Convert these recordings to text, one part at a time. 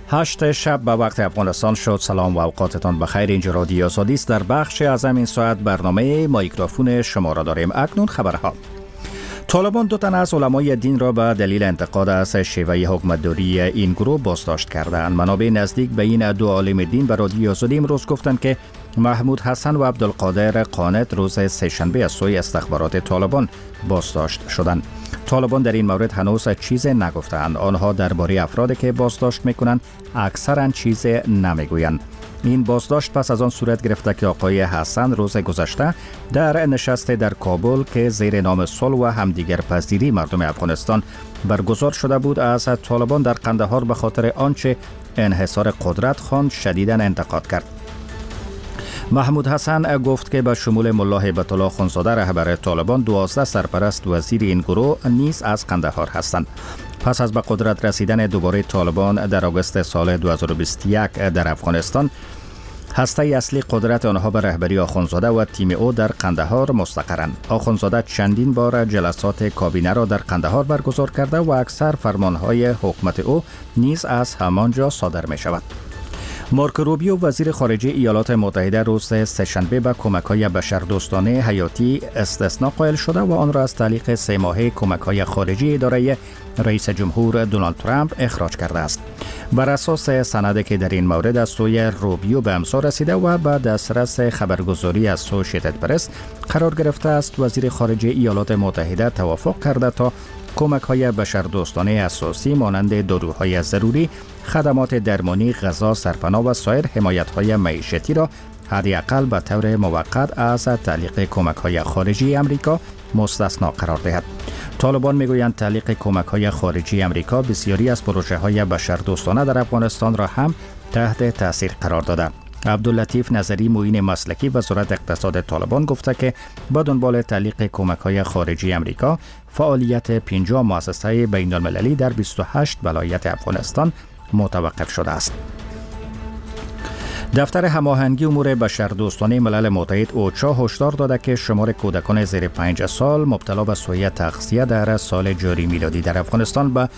8 شب به وقت افغانستان شد. سلام و اوقاتتان بخیر. اینجا رادیو آزادی است. در بخش از این ساعت برنامه میکروفون شما را داریم. اکنون خبرها. طالبان 2 تن از علمای دین را به دلیل انتقاد از شیوه حکومتداری این گروه بازداشت کردند. منابع نزدیک به این 2 عالم دین به رادیو آزادی امروز گفتند که محمود حسن و عبدالقادر قانت روز سه‌شنبه از سوی استخبارات طالبان بازداشت شدند. طالبان در این مورد هنوز چیزی نگفتند. آنها درباره افرادی که بازداشت میکنند اکثرا چیزی نمیگویند. این بازداشت پس از آن صورت گرفته که آقای حسن روز گذشته در نشست در کابل که زیر نام صلح و همدیگر پذیری مردم افغانستان برگزار شده بود از طالبان در قندهار به خاطر آنچه انحصار قدرت خواند شدیداً انتقاد کرد. محمود حسن گفت که به شمول ملا هیبت الله خونزاده رهبر طالبان 12 سرپرست وزیر این گروه نیز از قندهار هستند. پس از به قدرت رسیدن دوباره طالبان در آگوست سال 2021 در افغانستان، هسته اصلی قدرت آنها به رهبری آخوندزاده و تیم او در قندهار مستقرند. آخوندزاده چندین بار جلسات کابینه را در قندهار برگزار کرده و اکثر فرمانهای حکومت او نیز از همانجا صادر می شود. مارکو روبیو وزیر خارجه ایالات متحده روز سه‌شنبه به کمک‌های بشردوستانه حیاتی استثناء قائل شده و آن را از تعلیق 3 ماهه کمک‌های خارجی اداره رئیس جمهور دونالد ترامپ اخراج کرده است. بر اساس سندی که در این مورد از سوی روبیو به امضا رسیده و به دسترس خبرگزاری از اسوشیتد پرس قرار گرفته است، وزیر خارجه ایالات متحده توافق کرده تا کمک‌های بشردوستانه اساسی مانند داروهای ضروری، خدمات درمانی، غذا، سرپناه و سایر حمایت‌های معیشتی را حداقل به طور موقت از تعلیق کمک‌های خارجی امریکا مستثنا قرار دهد. طالبان میگویند تعلیق کمک‌های خارجی امریکا بسیاری از پروژه‌های بشردوستانه در افغانستان را هم تحت تاثیر قرار داده. عبداللطیف نظری معین مسلکی وزارت اقتصاد طالبان گفته که با دنبال تعلیق کمک‌های خارجی امریکا، فعالیت 50 مؤسسه بین‌المللی در 28 ولایت افغانستان متوقف شده است. دفتر هماهنگی امور بشردوستانه ملل متحد اوچا هشدار داده که شمار کودکان زیر 5 سال مبتلا به سوء تغذیه در سال جاری میلادی در افغانستان به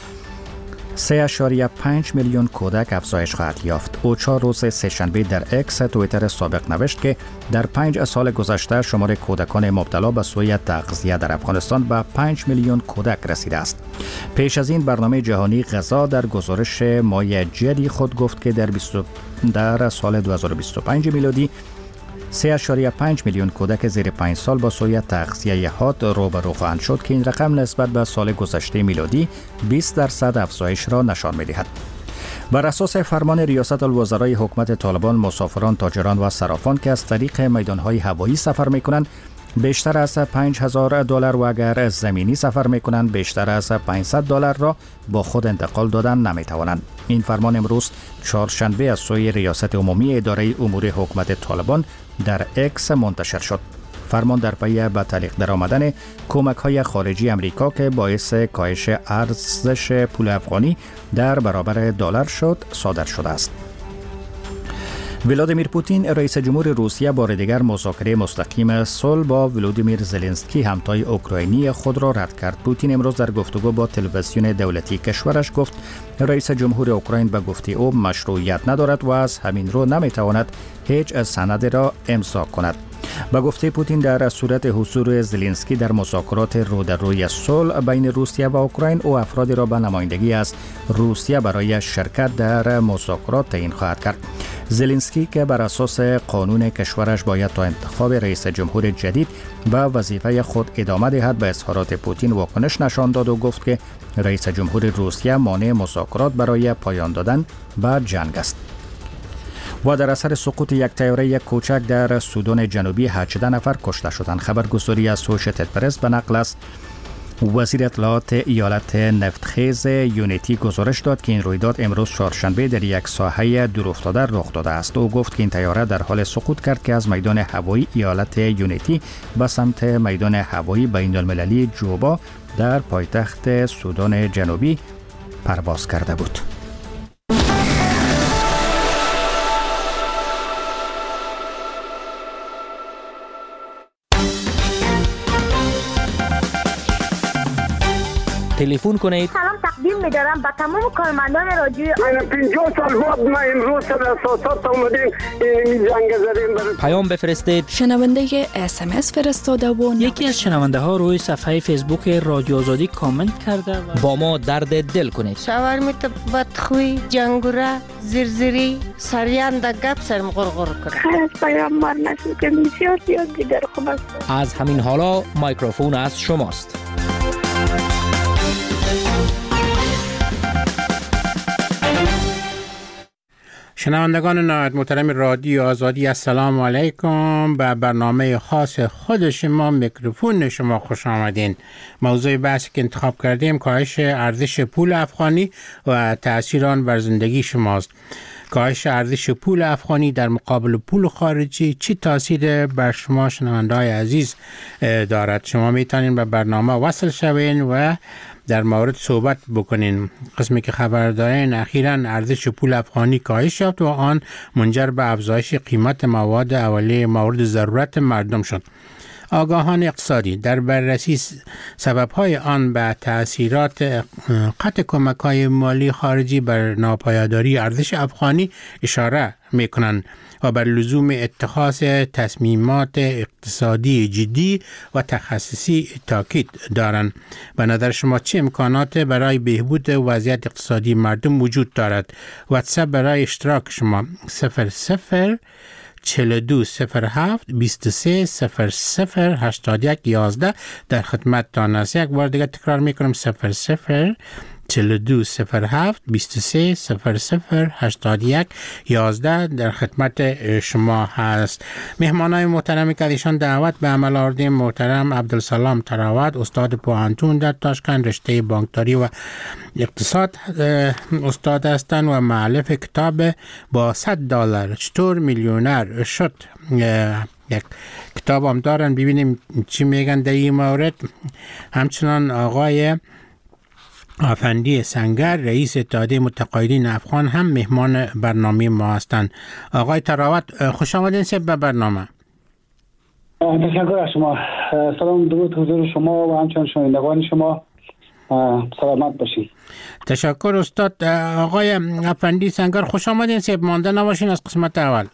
3.5 میلیون کودک افزایش خواهد یافت. اوچا روز سه‌شنبه در اکس توییتر سابق نوشت که در 5 سال گذشته شمار کودکان مبتلا به سوء تغذیه در افغانستان به 5 میلیون کودک رسیده است. پیش از این برنامه جهانی غذا در گزارش ماه جدی خود گفت که در سال 2025 میلادی 3.5 میلیون کودک زیر 5 سال با سوء تغذیه حاد روبرو خواهند شد که این رقم نسبت به سال گذشته میلادی 20% افزایش را نشان می‌دهد. بر اساس فرمان ریاست الوزرای حکومت طالبان، مسافران، تاجران و صرافان که از طریق میدان‌های هوایی سفر می‌کنند بیشتر از $5,000 و اگر زمینی سفر می‌کنند بیشتر از $500 را با خود انتقال دادن نمی‌توانند. این فرمان امروز چهارشنبه از سوی ریاست عمومی اداره امور حکومت طالبان در اکس منتشر شد. فرمان در پی به تعلیق درآمدن کمک‌های خارجی امریکا که باعث کاهش ارزش پول افغانی در برابر دلار شد صادر شده است. ولادیمیر پوتین رئیس جمهور روسیه بار دیگر مذاکره مستقیم صلح با ولودیمیر زلنسکی همتای اوکراینی خود را رد کرد. پوتین امروز در گفتگو با تلویزیون دولتی کشورش گفت رئیس جمهور اوکراین به گفته او مشروعیت ندارد و از همین رو نمیتواند هیچ سندی را امضا کند. به گفته پوتین در صورت حضور زلنسکی در مذاکرات رو در روی صلح بین روسیه و اوکراین او افرادی را به نمایندگی از روسیه برای شرکت در مذاکرات تعیین خواهد کرد. زلنسکی که بر اساس قانون کشورش باید تا انتخاب رئیس جمهور جدید به وظیفه خود ادامه دهد، به اظهارات پوتین واکنش نشان داد و گفت که رئیس جمهور روسیه مانع مذاکرات برای پایان دادن به جنگ است. و در اثر سقوط یک طیاره کوچک در سودان جنوبی 18 نفر کشته شدند. خبرگزاری از اسوشیتد پرس به نقل از وزیر اطلاعات ایالت نفتخیز یونیتی گزارش داد که این رویداد امروز چهارشنبه در یک ساحه دورافتاده رخ داده است. او گفت که این طیاره در حال سقوط کرد که از میدان هوایی ایالت یونیتی به سمت میدان هوایی بین‌المللی جوبا در پایتخت سودان جنوبی پرواز کرده بود. تلفن کنید. سلام تقدیم می‌دارم به تمام کارمندان رادیو. 50 سال بعد ما امروز سر اساسات اومدیم این جنگ زدیم. پیام بفرستید. شنونده SMS فرستاده و یکی از شنونده ها روی صفحه فیسبوک رادیو آزادی کامنت کرده و با ما درد دل کنید. شاورمیت بدخوی، جنگوره، زرزری، سریان در گپ سرم غرغر کنه. خیلی از پیامبر نشد که بسیار زیاد دیگر خوب است. از همین حالا میکروفون از شماست. شنوندگان نهایت محترم رادیو آزادی، السلام علیکم. به برنامه خاص خود شما میکروفون شما خوش آمدین. موضوع بحثی که انتخاب کردیم کاهش ارزش پول افغانی و تأثیر آن بر زندگی شماست. کاهش ارزش پول افغانی در مقابل پول خارجی چی تاثیر بر شما شنونده‌های عزیز دارد؟ شما میتونین به برنامه وصل شوین و در مورد صحبت بکنین. قسمی که خبر دارین اخیراً ارزش پول افغانی کاهش یافت و آن منجر به افزایش قیمت مواد اولیه مورد ضرورت مردم شد. آگاهان اقتصادی در بررسی سبب‌های آن به تأثیرات قطع کمک‌های مالی خارجی بر ناپایداری ارزش افغانی اشاره می‌کنند و بر لزوم اتخاذ تصمیمات اقتصادی جدی و تخصصی تاکید دارند. به نظر شما چه امکانات برای بهبود وضعیت اقتصادی مردم وجود دارد؟ واتساپ برای اشتراک شما 00420723008111 در خدمت تان است. یک بار دیگه تکرار میکنم 00420723008111 در خدمت شما هست. مهمانای محترمی که ایشان دعوت به عمل آوردیم: محترم عبدالسلام تراوت، استاد پوهنتون در تاشکند، رشته بانکداری و اقتصاد استاد هستند و مؤلف کتاب با $100 چطور میلیونر شد. یک کتاب هم دارن، ببینیم چی میگن در این مورد. همچنان آقای افندی سنگر، رئیس اتحادیه متقاعدین افغان، هم مهمان برنامه ما هستند. آقای تراوت، خوش آمدین به برنامه. تشکر از شما. سلام، درود حضور شما و همچنان شنوندگان شما. سلامت باشین. تشکر استاد. آقای افندی سنگر، خوش آمدین. مانده نباشین از قسمت اول.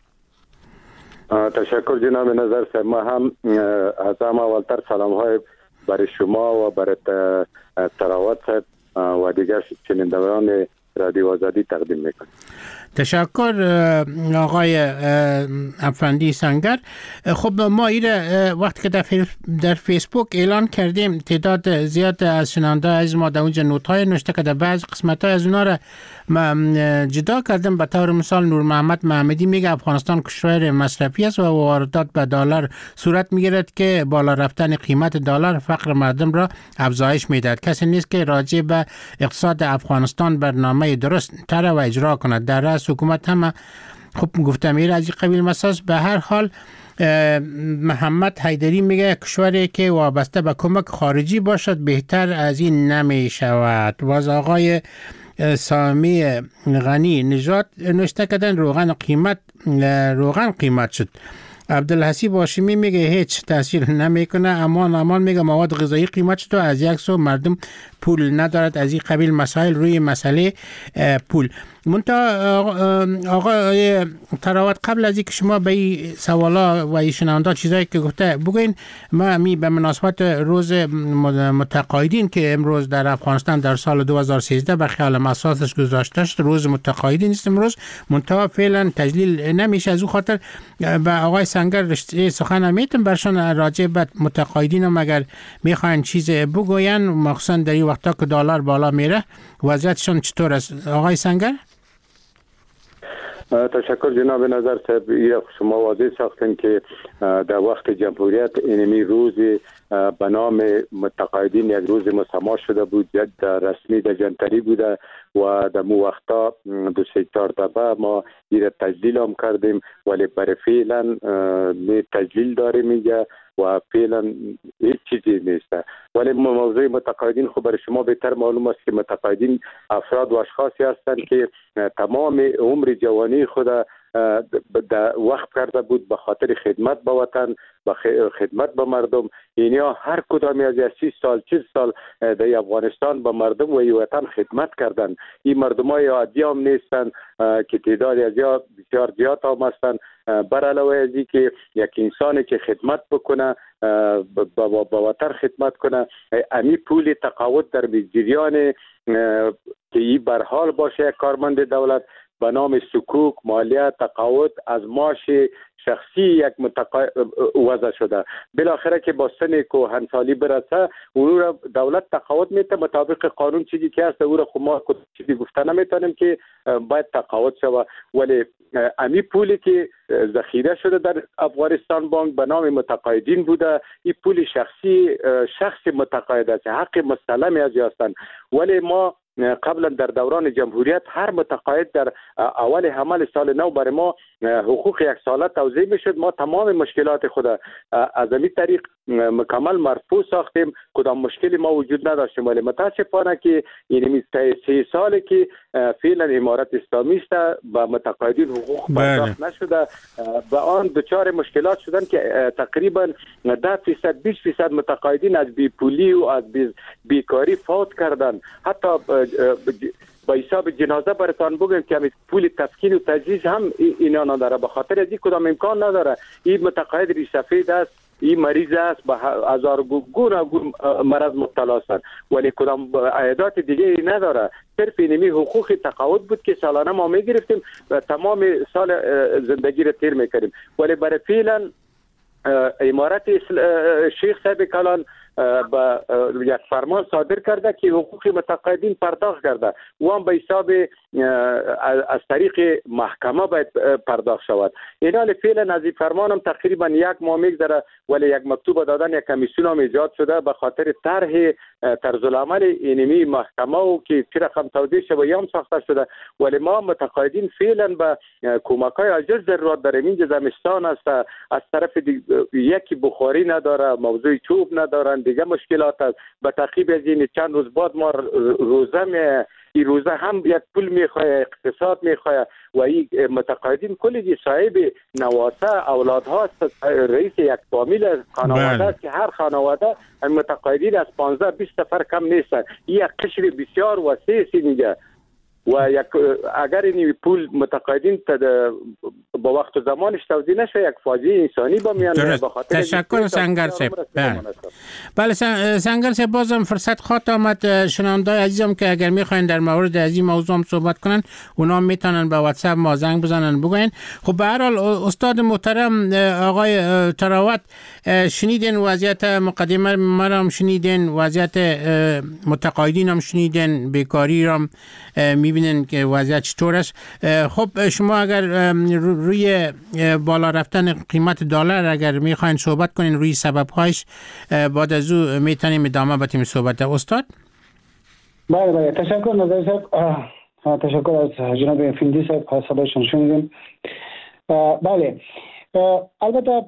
تشکر جناب نظر صاحب. ما هم از همه اولتر سلام های برای شما و برای تراوت صاحب و دیگر شنوندگان رادیو آزادی تقدیم میکنم. تشکر آقای افندی سنگر. خب ما ایره وقتی که در فیسبوک اعلان کردیم، تعداد زیاد از شنونده از ما در اونجا نوت‌های نوشته که در بعض قسمت‌های از اونا را جدا کردم. به طور مثال نور محمد محمدی میگه افغانستان کشور مصرفی است و واردات به دلار صورت میگیرد که بالا رفتن قیمت دلار فقر مردم را افزایش میدهد. کسی نیست که راجع به اقتصاد افغانستان برنامه درست تر و اجرا کند. در رأس حکومت هم خب گفتم این از این قبیل مساس. به هر حال محمد حیدری میگه کشوری که وابسته به کمک خارجی باشد بهتر از این نمی شود. باز آقای سامی غنی نژاد نوشته کردن روغن قیمت شد. عبدالحسیب هاشمی میگه هیچ تاثیر نمیکنه. امان میگه مواد غذایی قیمت شد و از یک سو مردم پول ندارد. از این قبیل مسائل روی مسئله پول. آقای تراوت، قبل از اینکه شما به این سوالا و این شنونده چیزایی که گفته بگوین، ما به مناسبت روز متقاعدین که امروز در افغانستان در سال 2013 به خیال اساسش گذاشته شد، روز متقاعدین است امروز، منتها فعلا تجلیل نمیشه. از اون خاطر به آقای سنگر سخن میتونم برشان راجع به متقاعدین هم اگر میخواین چیز بگوین، مخصوصا در این وقتا که دلار بالا میره وضعیتشون چطور است؟ آقای سنگر. تشکر جناب نظر صاحب. شما واضح ساختن که در وقت جمهوریت اینمی روز به نام متقاعدین یک روز مسما شده بود، یک رسمی در جنتری بوده و در مو وقتا 2-4 دفعه ما این تجلیل هم کردیم، ولی برای فعلا می تجلیل داره میگه و فعلا هیچ چیزی نیست. ولی موضوع متقاعدین خب برای شما بهتر معلوم است که متقاعدین افراد و اشخاصی هستند که تمام عمر جوانی خود در وقت کرده بود به خاطر خدمت به وطن، به خدمت به مردم. اینیا هر کدامی از 30 سال 40 سال در افغانستان به مردم و وطن خدمت کردن. این مردمای عادی هم نیستن که تعدادی از بسیار زیاد هم هستن. بر علاوه از این که یک انسانی که خدمت بکنه، با وطن خدمت کنه، امی پول تقاعد در جریان که این برحال باشه یک کارمند دولت به نام سکوک، مالیه، تقاعد از معاش شخصی یک وضع شده. بالاخره که با سن کهنسالی برسه او را دولت تقاعد میده مطابق قانون. چیزی که هست او را ما چیزی گفته نمیتونیم که باید تقاعد شود. ولی امی پولی که ذخیره شده در افغانستان بانک به نام متقاعدین بوده، این پول شخص متقاعد است، حق مستلم از هستند. ولی ما قبلا در دوران جمهوریت هر متقاعد در اول حمل سال نو برای ما حقوق یک ساله توزیع میشد. ما تمام مشکلات خود از این طریق مکمل مرفوع ساختیم، کدام مشکلی ما وجود نداشتیم. ولی متاسفانه که این 3 سالی که فعلا امارت اسلامی است و متقاعدین حقوق پرداخت نشده، به آن دچار مشکلات شدن که تقریبا 10% 20% متقاعدین از بیپولی و از بیکاری فوت کردن. حتی با حساب جنازه براتان بگم که پول تسکین و تجهیز هم اینا نداره، به خاطر از این کدام امکان نداره. این متقاعد ریش سفید است، این مریض است، به هزار گونه مرض مبتلا است، ولی کدام عیادات دیگه ای نداره. صرف اینمی حقوق تقاعد بود که سالانه ما میگرفتیم و تمام سال زندگی را تیر میکردیم. ولی برای فعلا امارت شیخ صاحب کلان با یک فرمان صادر کرده که حقوق متقاعدین پرداخت کرده و هم به حساب از طریق محکمه باید پرداخت شود. اینا فعلا از این فرمان هم تقریبا 1 ماه میگذره، ولی یک مکتوب دادن یک کمیسیون هم ایجاد شده به خاطر طرح طرز العمل اینمی محکمه و که چه رقم توضیح شده هم ساخته شده. ولی ما متقاعدین فعلا به کمک‌های عاجل ضرورت داریم. اینجا زمستان است، از طرف یکی بخاری نداره، موضوع چوب ندارن، دیگه مشکلات است. به تعقیب از این چند روز بعد ما این روزه هم یک پول میخواه، اقتصاد میخواه و این متقاعدین کلی صاحب نواسه اولاد هاست، رئیس یک فامیل خانواده است که هر خانواده متقاعدین از 15-20 نفر کم نیستن. این یک قشر بسیار وسیع میگه و اگر این پول متقاعدین با وقت و زمانش توزیع نشه یک فاجعه انسانی با میان. تشکر سنگر صاحب. بله سنگر صاحب، بازم فرصت خواهد آمد. شنونده‌های عزیزم که اگر میخواین در مورد از این موضوع هم صحبت کنن، اونا میتونن به واتساپ ما زنگ بزنن بگوین. خب به هر حال استاد محترم آقای تراوت، شنیدین وضعیت مقدمه ما هم شنیدین، وضعیت متقاعدین هم شنیدین، بیکاری هم میبینین که وضعیت چطور است. خب شما اگر روی بالا رفتن قیمت دلار اگر میخواین صحبت کنین روی سبب‌هاش، بعد از او میتونیم ادامه بدیم صحبت. استاد؟ بله تشکر نظر صاحب، تشکر از جناب فیندی صاحب، صدایشون شنیدیم. بله البته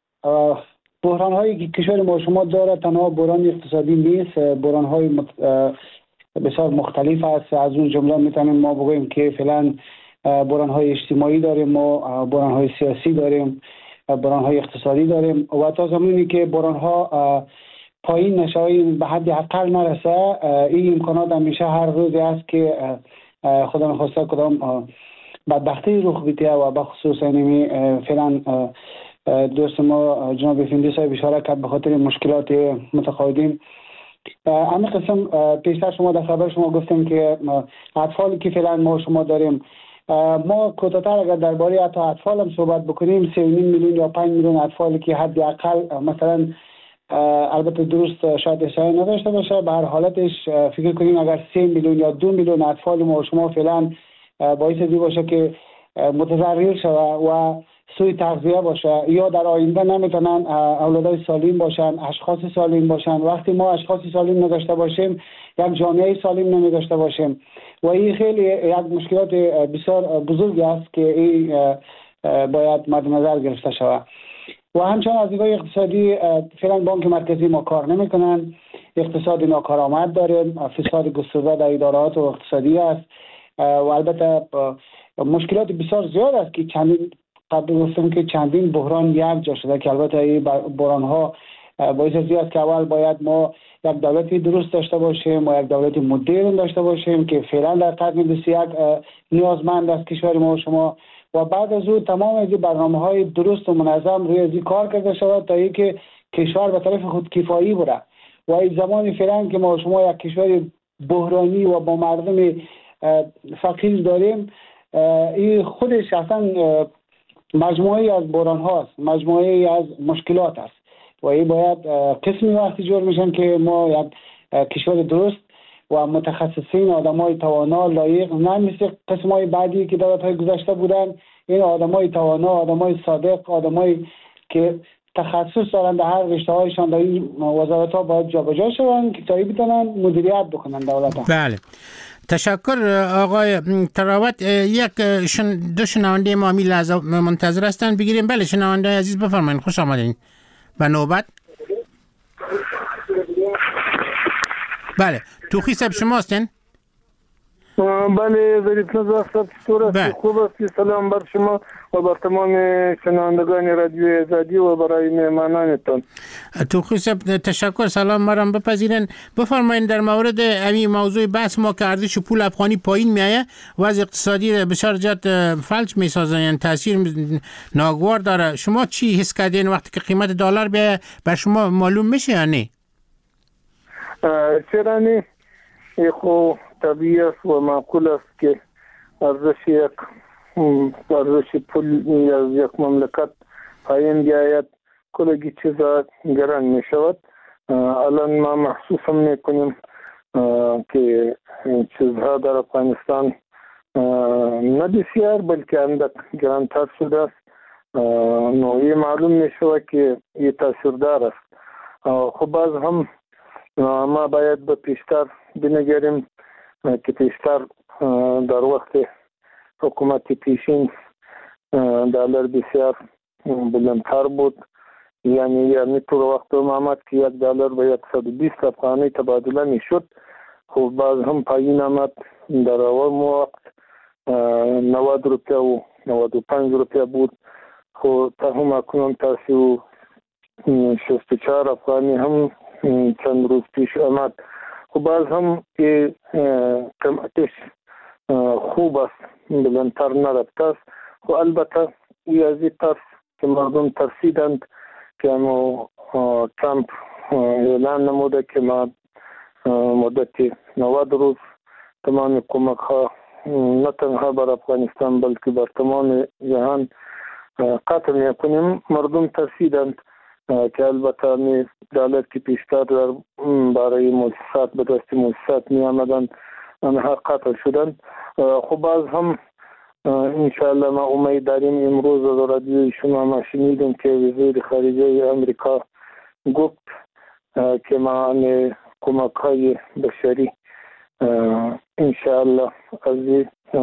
بحران هایی که کشور ما شما داره تنها بحران اقتصادی نیست، بحران های بسیار مختلف است. از اون جمله میتونیم ما بگوییم که فعلا بحران های اجتماعی داریم، ما بحران های سیاسی داریم، بحران های اقتصادی داریم و تا زمانی که بحران ها پایین نشه، به حد اقل نرسه، این امکانات همیشه هر روزی است که خدا نخواسته کدام بدبختی رخ بده و به خصوص اینمی فعلا دوست ما جناب فیندی صاحب اشاره کرد به خاطر مشکلات متقاعدین. همین قسم پیشتر شما در خبر شما گفتیم که اطفالی که فعلا ما شما داریم، ما کوتاه‌تر اگر درباره حتی اطفال هم صحبت بکنیم، 3.5 میلیون یا 5 میلیون اطفالی که حد اقل مثلا البته درست شاید احصایه نداشته باشه، به هر حالتش فکر کنیم اگر 3 میلیون یا 2 میلیون اطفال ما شما فعلا باعث باشه که متضرر شوه و سوی تغذیه باشه یا در آینده نمیتونن اولادای سالم باشن، اشخاص سالم باشن. وقتی ما اشخاص سالم نداشته باشیم، یک جامعه سالم نمیداشته باشیم و این خیلی یک مشکلات بسیار بزرگی است که این باید مد نظر گرفته شود. و همچنین از نگاه اقتصادی فعلا بانک مرکزی ما کار نمیکنن، اقتصاد ناکارآمد داریم، فساد گسترده در ادارات و اقتصادی است. و البته مشکلات بسیار زیاد است که قبل گفتم که چندین بحران یک جا شده که البته این بحران ها باعث است که اول باید ما یک دولتی درست داشته باشیم و یک دولت مدرن داشته باشیم که فعلا در قرن 21 نیازمند است کشور ما و شما، و بعد از او تمام از برنامه‌های درست و منظم روی از کار کرده شود تا اینکه کشور به طرف خودکفایی بره. و این زمان فعلا که ما و شما یک کشور بحرانی و با مردم فقیر داریم، این خودش اصلا مجموعه از بحران هاست، مجموعه از مشکلات است و این باید قسمی وقتی جور میشن که ما یک کشور درست و متخصصین، آدمای توانا لایق، نه مثل قسمای بعدی که دولت‌های گذشته بودن، این آدمای توانا، آدمای صادق، آدمای که تخصص دارن در هر رشته‌هایشان در این وزارت‌ها باید جابجا شوند که تا بتونن مدیریت بکنن دولت‌ها. بله، تشکر آقای تراوت. دو شنونده ما می لحظه منتظر هستن، بگیریم. بله شنونده عزیز بفرمایید، خوش آمدین به نوبت. بله توخی صاحب شما هستین؟ بله ظریف نزار صاحب چطور است؟ خوب است. سلام بر شما و بر تمام شنوندگان رادیو آزادی و برای مهمانانتان. توخی صاحب تشکر، سلام مرام بپذیرن. بفرمایید در مورد همین موضوع بحث ما که ارزش پول افغانی پایین میایه و از اقتصادی بسیار جهت فلج میسازه، یعنی تاثیر ناگوار داره، شما چی حس کردین وقتی که قیمت دلار بیایه؟ بر شما معلوم میشه یا نه؟ چرا نه؟ خو طبیعی است و معقول است که ارزش پول از یک مملکت پایین بیاید، کلگی چیزا گران می شود. الان ما محسوس هم میکنیم که چیزها در افغانستان نه بسیار بلکه اندک گرانتر شده است. نوعی معلوم می شود که این تاثیردار است. خب باز هم ما باید به پیشتر بنگریم که پیشتر در وقت حکومت پیشین دلار بسیار بلندتر بود، یعنی طور وقت آمد که $1 به 120 افغانی تبادله می شد. خب باز هم پایین آمد، در اول وقت 90 روپیه و 95 روپیه بود. خب تا هم اکنون تا 64 افغانی هم چند روز پیش آمد. خب باز هم قیمتش خوب است، بلندتر نرفته است. خب البته این از این طرف که مردم ترسیدند که ترامپ اعلان نموده که ما مدت 90 روز تمام کمک ها نه تنها بر افغانستان بلکه بر تمام جهان قطع میکنیم. مردم ترسیدند که البته دولت که پیشتر در برای مؤسسات به دست مؤسسات می آمدند آنها قطع شدند. خب باز هم انشاءالله ما امید داریم. امروز در رادیوی شما ما شنیدیم که وزیر خارجه امریکا گفت که ما کمک های بشری انشاءالله از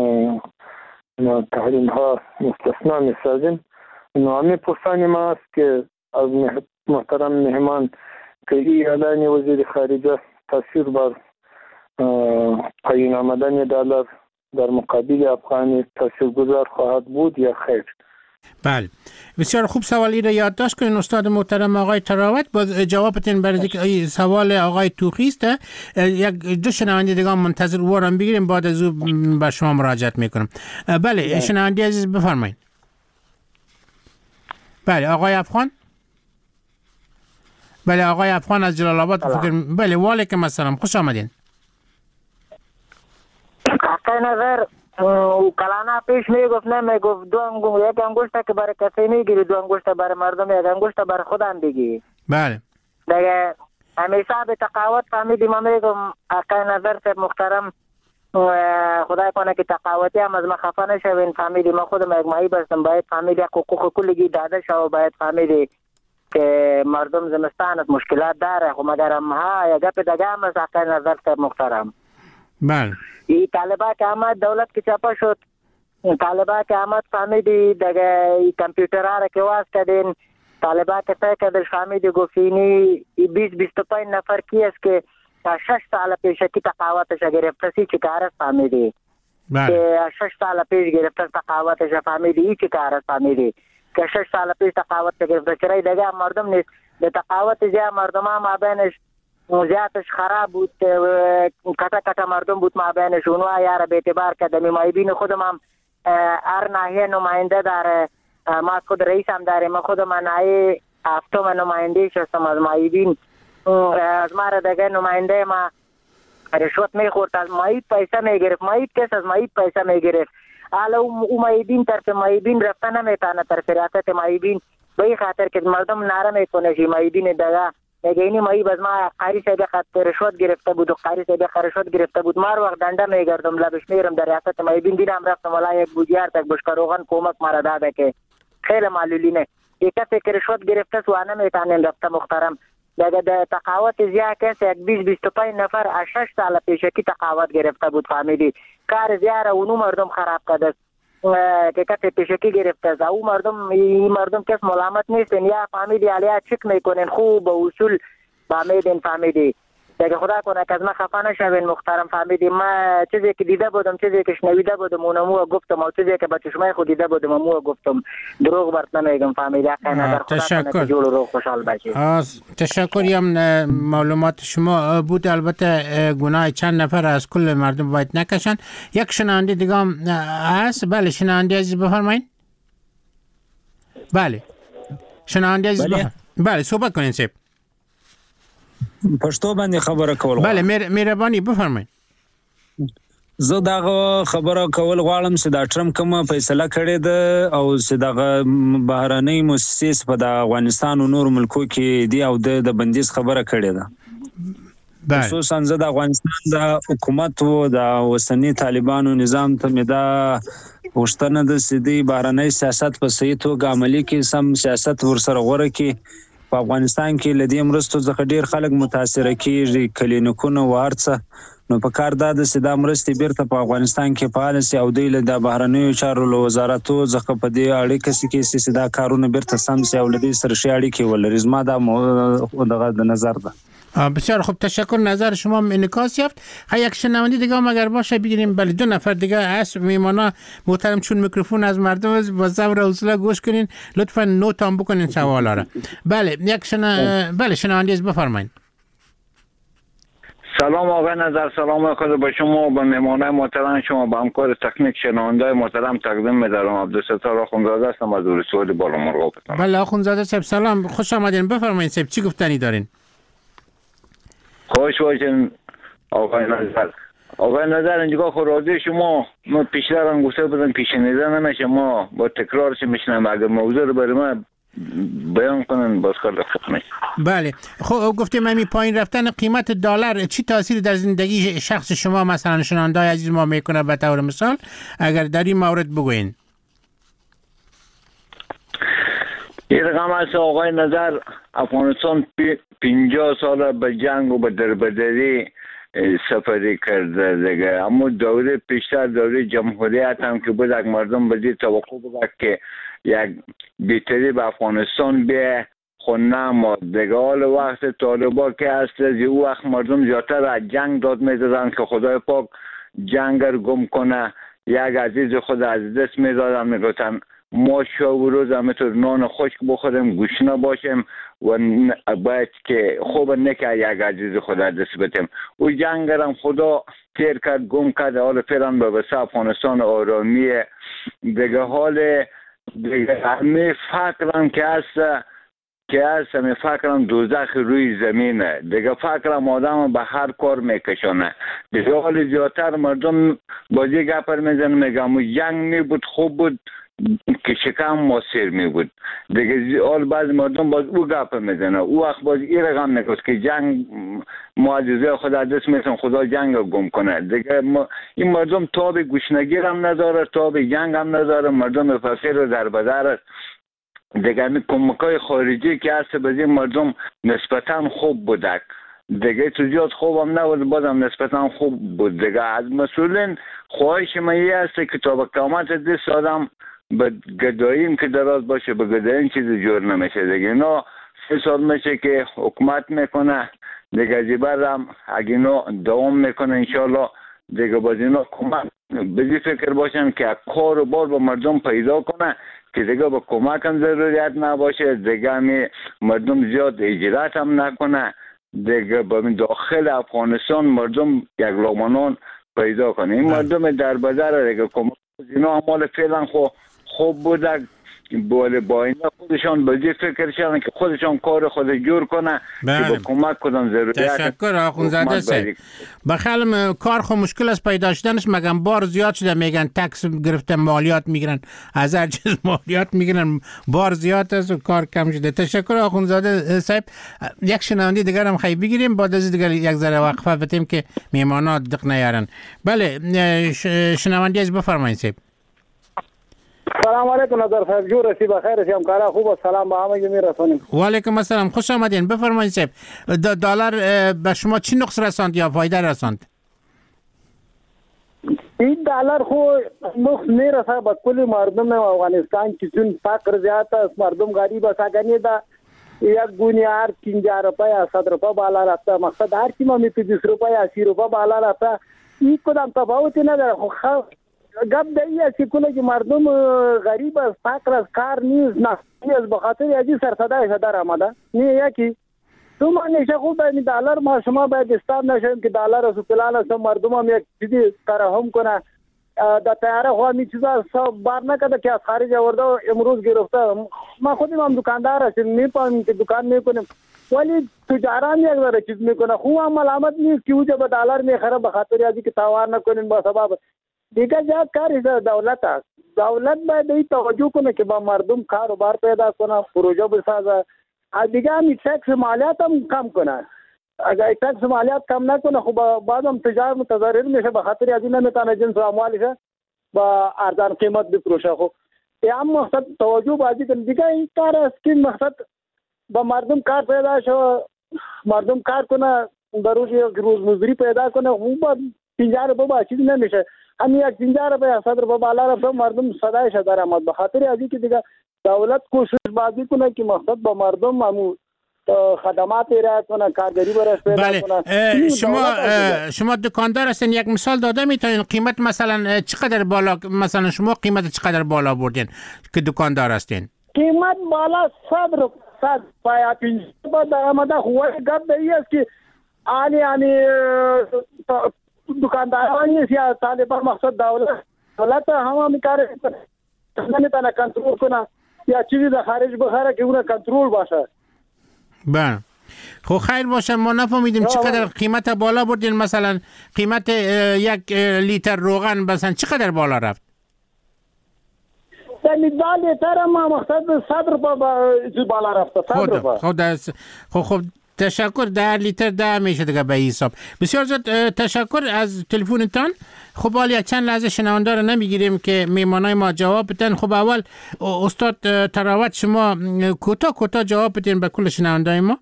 تحریم ها مستثنا می سازیم. نوعی پرسانی ما است که از محترم مهمان که این اعلان وزیر خارجه تاثیر بر پایین آمدن دلار در مقابل افغانی تاثیرگذار خواهد بود یا خیر؟ بله بسیار خوب، سوالی را یادداشت کنین استاد محترم آقای تراوت. باز جوابتون برای سوال آقای توخی است. یک دو شنونده دیگه منتظر وارم بگیریم، بعد از او به شما مراجعت میکنم. بله شنونده عزیز بفرمایید. بله آقای افغان. بله آقای افغان از جلال آباد. بله و علیکم السلام، خوش آمدین. آقای نظر کلانا پیش میگفت نمیگفت یک انگشت که برای کسی میگیری، 2 انگشت برای مردم، 1 انگشت برای خودم بگی. بله دیگه همیشه به تقاوت فهمیدیم. ما میگم آقای نظر صاحب محترم خدای کنه که تقاوتی هم از ما خفه نشوین. فهمیدی ما خودم یک ماهی بستم، باید فهمیدی حقوق کلگی داده شو، باید فهمیدی که مردم زمستانت مشکلات داره. خب مگر هم ها یک گپ دیگه هم از آقای نظر صاحب محترم. بله این طالبا که آمد دولت که چاپا شد، طالبا که آمد فهمیدی دیگه کامپیوترها را که واز کردین، طالبا که تای کردش فهمیدی گفتینی 20-25 نفر کی است که تا 6 سال پیش کی تقاوتش گرفته سی چی کار است فهمیدی. که 6 سال پیش گرفته تقاوتش فهمیدی هیچ کار است فهمیدی که 6 سال پیش تقاوت گرفته چرای دیگه مردم نیست به تقاوت جای مردم ما بینش زیادش خراب بود کتا مردم بود ما بینش اونها یار به اعتبار کردم مایبین خودم هم هر ناحیه نماینده داره ما خود رئیس هم داریم ما خودم ناحیه هفتم نماینده شستم از مایبین از ما را دیگه نماینده ما رشوت میخورد از مایب پیسه میگرفت مایب کس از مایب پیسه میگرفت حالا او مایبین طرف مایبین رفته نمیتانه طرف ریاست مایبین به این خاطر که مردم ناره میکنه که مایبین دیگه میگه اینی مایب از ما قاری سیده رشوت گرفته بود و قاری سیده رشوت گرفته بود مار وقت دنده میگردم لبش میرم در ریاست مایبین دیدم رفتم ولا یک بودیار تک بشکروغن کمک مرا داده که خیلی معلولینه یک کسی که رشوت گرفته سوانه میتانه رفته محترم دیگه تقاوت زیاد کسی 20-25 نفر از 6 سال پیشکی تقاوت گرفته بود فهمیدی کار زیاره اونو مردم خراب کرده که کسی پیشکی گرفته است او مردم کس ملامت نیستن یا فهمیدی علیا چک میکنن خوب و اصول فهمیدین فهمیدی دیگه خدا کنه که از ما خفه نشوین محترم فهمیدی ما چیزی که دیده بودم چیزی که شنویده بودم اونمو گفتم و چیزی که با چشمای خود دیده بودم اونمو گفتم دروغ برات نمیگم فهمیدی حقا خدا کنه که جور رو خوشحال باشی تشکریم معلومات شما بود البته گناه چند نفر از کل مردم باید نکشن یک شنونده دیگه هم هست بله شنونده عزیز بفرمایید بله شنونده عزیز بله صحبت کنین سیب پښتو باندې خبره کول بله مهرباني بفرمایئ زه دا خبره کول غواړم چې دا ټرمپ کومه فیصله کړې ده او چې دا بهرنۍ مؤسسې په د افغانستان او نور ملکو کې دی او د بندیز خبره کړې ده خصوصا زه د افغانستان د حکومت او د اوسنی طالبانو نظام ته مې دا وشتنه د سیدی بهرنۍ سیاست په صحیح توګه عملی کې سم سیاست ورسره غوړه کې په افغانستان کې لدی مرستو څخه ډیر خلک متاثر کیږي کلینیکونه ورڅ نو په کار دا د سیدا مرستې بیرته په افغانستان کې فعال سي او د بهرنیو چارو وزارتو څخه په دې اړیکه کې سیدا کارونه بیرته سم سي او لدی سره شي اړیکې ولري زما دا دغه د نظر ده بسیار خوب تشکر نظر شما انعکاس یافت یک شنونده دیگه هم اگر باشه بگیریم بله 2 نفر دیگه هست میمانا محترم چون میکروفون از مردم با صبر و حوصله گوش کنین لطفا نوت هم بکنین سوالا را بله بله شنونده بفرمایید سلام آقای نظر سلام خود با شما با مهمانای محترم شما با همکار تکنیک شنونده محترم تقدیم می‌دارم عبدالستار آخوندزاده هستم از اورسواد بالامرغاب. بله آخوندزاده صاحب سلام خوش آمدین بفرمایید صاحب چی گفتنی دارین خوش باشین آقای نظر اینجا خورازی شما ما پیشتر هم گفته بودم پیشنیده نمیشه ما با تکرارش میشنم اگر موضوع رو برای ما بیان کنن باز کار دفت میشه بله خب گفتیم همی پایین رفتن قیمت دلار چی تاثیر در زندگی شخص شما مثلا شنونده عزیز ما میکنه به طور مثال اگر در این مورد بگوین این رقم هست آقای نظر افغانستان 50 سال به جنگ و به دربدری سفری کرده دیگه اما دوره پیشتر دوره جمهوریت هم که بود یک مردم به دید توقع بود که یک بیتری به افغانستان بیه خونه ما دیگه حال وقت طالبا که هست او وقت مردم زیادتر از جنگ داد میدادن که خدای پاک جنگ رو گم کنه یک عزیز خود از دست میدادن میگفتن ما شب و روز همینطور نان خشک بخوریم گوشنا باشیم و باید که خوب نکه یک عزیز خود از دست بدیم او جنگ هم خدا تیر کرد گم کرد حال فعلا به وسط افغانستان آرامیه دیگه حال دیگه همه فقرم که هست همه فقرم دوزخ روی زمینه دیگه فقرم آدم به هر کار میکشانه دیگه حال زیادتر مردم بازی گپر میزن میگم جنگ می بود خوب بود که شکم ماسیر می بود دیگه حال بعض مردم باز او گپر میزنه او وقت باز این رقم میگوست که جنگ معجزه خدا دست میتون خدا جنگ رو گم کنه دیگه این مردم تاب گوشنگیر هم نداره تاب جنگ هم نداره مردم فقیر و دربدر است دیگه همین کمکای خارجی که هست به این مردم نسبتا خوب بودک دیگه تو زیاد خوب هم نبود بازم نسبتا خوب بود دیگه از مسئولین خواهش من یه هست که تا به قیامت دست آدم به گداییم که دراز باشه به گداییم چیزی جور نمیشه دیگه اینا 3 سال میشه که حکومت میکنه دیگه زیبر هم اگه اینا دوام میکنه انشالله دیگه باز اینا کمک به فکر باشن که کار و بار به مردم پیدا کنه که دیگه به کمک هم ضروریت نباشه، دیگه همی مردم زیاد اجرات هم نکنه، دیگه به داخل افغانستان مردم یک لقمه پیدا کنه. این مردم در بدر دیگه کمک اینا اعمال فعلا خوب بوده، با اینا خودشان به فکر شدن که خودشان کار خود جور کنه که به کمک کنن ضروریات. تشکر آخوندزاده صاحب. بخیالم کار خو مشکل است پیدا شدنش، مگم بار زیاد شده، میگن تکس گرفته مالیات میگیرن، از هر چیز مالیات میگیرن، بار زیاد است و کار کم شده. تشکر آخوندزاده صاحب. یک شنونده دیگر هم خیلی بگیریم، بعد از دیگر یک ذره وقفه بدیم که میهمانات دق نیارن. بله شنونده از بفرمایید صاحب. سلام علیکم نظر صاحب، جور رسی بخیر شما، کارا خوب است، سلام به همه میرسونیم. و علیکم السلام، خوش آمدین. بفرمایید صاحب، دلار به شما چی نقص رساند یا فایده رساند؟ این دلار خو نقص میرسه به کل مردم افغانستان که چون فقر زیاد است، مردم غریب است. اگر دا یک گونی هر 50 روپیه 100 روپیه بالا رفته، مقصد هر کی ما می 20 روپیه 80 روپیه بالا رفته، این کدام تفاوتی نداره. خو گپ دی است که مردم غریب است، فقر است، کار نیست، نه به خاطر ازی سرسدای شده آمده. نه یکی تو منشه خوب این دلار ما شما باید استاد نشیم که دلار از فلان است، مردم هم یک چیزی ترحم کنه. در تیاره خو می چیزا بار نکرده که از خارج آورده امروز گرفته. ما خودم هم دکاندار هستیم، میپامیم که دکان میکنیم، ولی تجاران یک ذره چیز میکنه. خوب هم ملامت نیست که اوجه به دلار میخره به خاطر ازی که تاوان نکنین با سبب دیگه. جا کاری دولت است، دولت باید این توجه کنه که با مردم کاروبار پیدا کنه، پروژه بسازه. دیگه هم تکس مالیات هم کم کنه. اگر تکس مالیات کم نکنه خب بعد هم تجار متضرر میشه، به خاطر از این نمیتونه جنس و اموالش با ارزان قیمت بفروشه. خب این هم مقصد توجه بازی کنه. دیگه این کار است که مقصد با مردم کار پیدا شو، مردم کار کنه، در روز یک روز مزدوری پیدا کنه. خوب 50 روپیه با چیز نمیشه، همین یک 50 روپیه 100 روپیه بالا رفته مردم صدایش در آمد. به خاطر ازی که دیگه دولت کوشش بازی کنه که مقصد با مردم همون خدمات ارائه کنه، کارگری برای پیدا کنه. شما دکاندار هستین، یک مثال داده میتونین قیمت مثلا چقدر بالا، مثلا شما قیمت چقدر بالا بردین که دکاندار هستین؟ قیمت بالا 100 روپیه 50 روپیه در آمده. خواه گپ دی است که آنی دکانداران نیست یا طالبان، مقصد دولت هم میکاره نمیتونه کنترل کنه یا چیزی در خارج بخره که اون کنترل باشه. بله خب خیر باشه. ما نفهمیدیم چقدر قیمت بالا بردین، مثلا قیمت یک لیتر روغن مثلا چقدر بالا رفت؟ لیتر ما مقصد 100 روپیه بالا رفته. 100 روپیه. خب تشکر. 10 لیتر 10 میشه دیگه به حساب. بسیار زیاد تشکر از تلفنتان. خب حالا چند لحظه شنونده رو نمیگیریم که میمانای ما جواب بدن. خب اول استاد تراوت شما کوتاه جواب بدین به کل شنونده ما.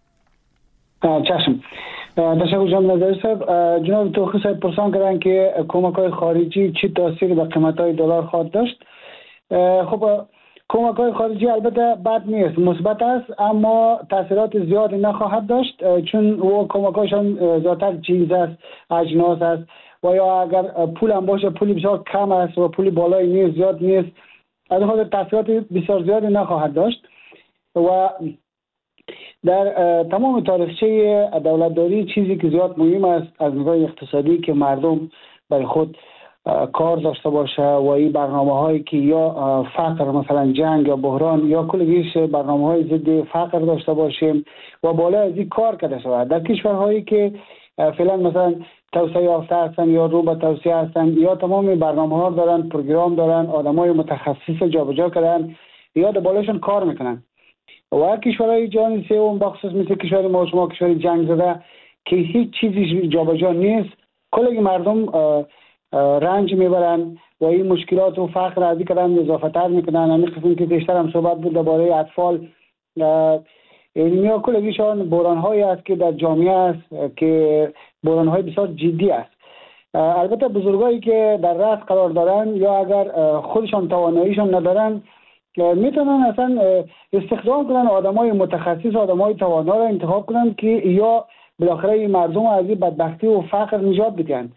چشم. تشکر جناب نظری صاحب. جناب توخی صاحب پرسان کردن که کمک‌های خارجی چی تاثیر به قیمت‌های دلار خواهد داشت. خب کمک‌های خارجی البته بد نیست، مثبت است، اما تاثیرات زیادی نخواهد داشت، چون او کمک‌هاشون ذاتاً چیز است، اجناس است، و یا اگر پول هم باشه پولی بسیار کم است و پولی بالایی نیست، زیاد نیست، از خاطر تاثیرات بسیار زیادی نخواهد داشت. و در تمام تاریخچه دولتداری چیزی که زیاد مهم است از نگاه اقتصادی که مردم برای خود کار داشته باشه و این برنامه هایی که یا فقر مثلا جنگ یا بحران یا کلگیش برنامه های ضد فقر داشته باشیم و بالا از این کار کرده شود. در کشورهایی که فعلا مثلا توسعه یافته هستن یا رو به توسعه هستن یا تمام برنامه ها دارن، پروگرام دارن، آدمای متخصص جابجا کردن یا در بالاشون کار میکنن. و کشورهای جهان سوم بخصوص مثل کشور ما شما کشور جنگ زده که هیچ چیزی جابجا نیست، کلی مردم رنج میبرن و این مشکلات و فقر از کردن اضافه تر میکنن. همین قسم که بیشتر هم صحبت بود درباره اطفال، اینیا کلگیشان بحران هایی است که در جامعه است که بحران های بسیار جدی است. البته بزرگایی که در رأس قرار دارن یا اگر خودشان تواناییشان ندارن میتونن اصلا استخدام کنن آدمای متخصص، آدمای توانا را انتخاب کنن که یا بالاخره مردم از این بدبختی و فقر نجات بدن.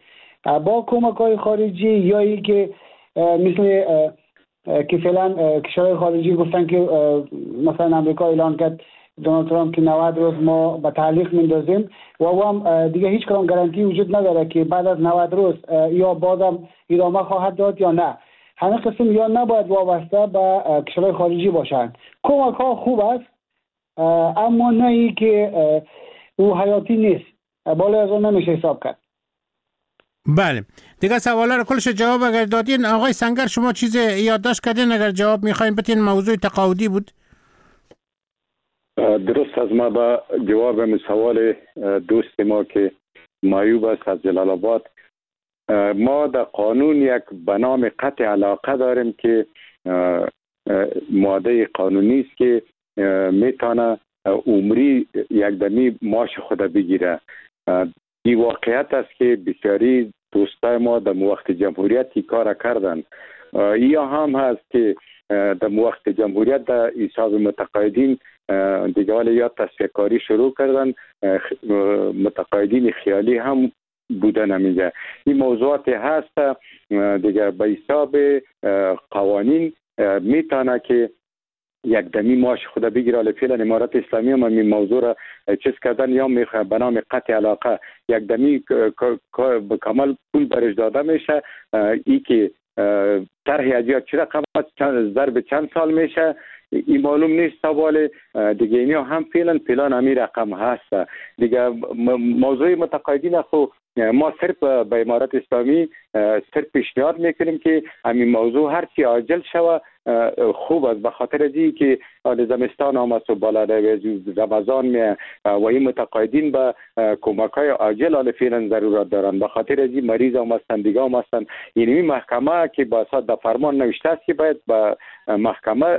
با کمک‌های خارجی یا ای که مثل که فعلا کشورهای خارجی گفتن که مثلا امریکا اعلان کرد دونالد ترامپ که 90 روز ما به تعلیق میندازیم و هم دیگه هیچ کدام گارانتی وجود نداره که بعد از 90 روز یا بازم ادامه خواهد داد یا نه. همه قسم یا نباید وابسته به کشورهای خارجی باشند. کمک ها خوب است اما نه ای که او حیاتی نیست، بالا از اون نمیشه حساب کرد. بله دیگه سوالا رو کلش جواب اگر دادین. آقای سنگر شما چیز یادداشت کردین اگر جواب میخواین بتین؟ موضوع تقاعدی بود. درست از ما به جواب سوال دوست ما که معیوب است از جلال آباد، ما در قانون یک به نام قطع علاقه داریم که ماده قانونی است که میتونه عمری یک دمی معاش خود بگیره. این واقعیت است که بسیاری دوستای ما در وقت جمهوریت کار کردن. یا هم هست که در وقت جمهوریت در حساب متقاعدین دیگه حالا یا تصفیه کاری شروع کردن، متقاعدین خیالی هم بودن. نمیگه این موضوعات هست دیگه به حساب قوانین میتونه که یک دمی معاش خود بگیره. حالا فعلا امارات اسلامی هم این موضوع را چیز کردن یا میخواه به نام قطع علاقه یک دمی به کامل پول برش داده میشه. ای که طرح اجیات چه رقم ضرب چند سال میشه این معلوم نیست. سوال دیگه اینی هم فعلا همین رقم هست. دیگه موضوع متقاعدین خو ما صرف به امارات اسلامی صرف پیشنهاد میکنیم که همین موضوع هرچی عاجل شوه خوب است، به خاطر ازی که زمستان آمد و بالا رمضان می و این متقاعدین به کمک‌های عاجل حال فعلا ضرورت دارند. به خاطر ازی مریض هم هستن دیگه هم هستن. یعنی محکمه که با اساس در فرمان نوشته است که باید به محکمه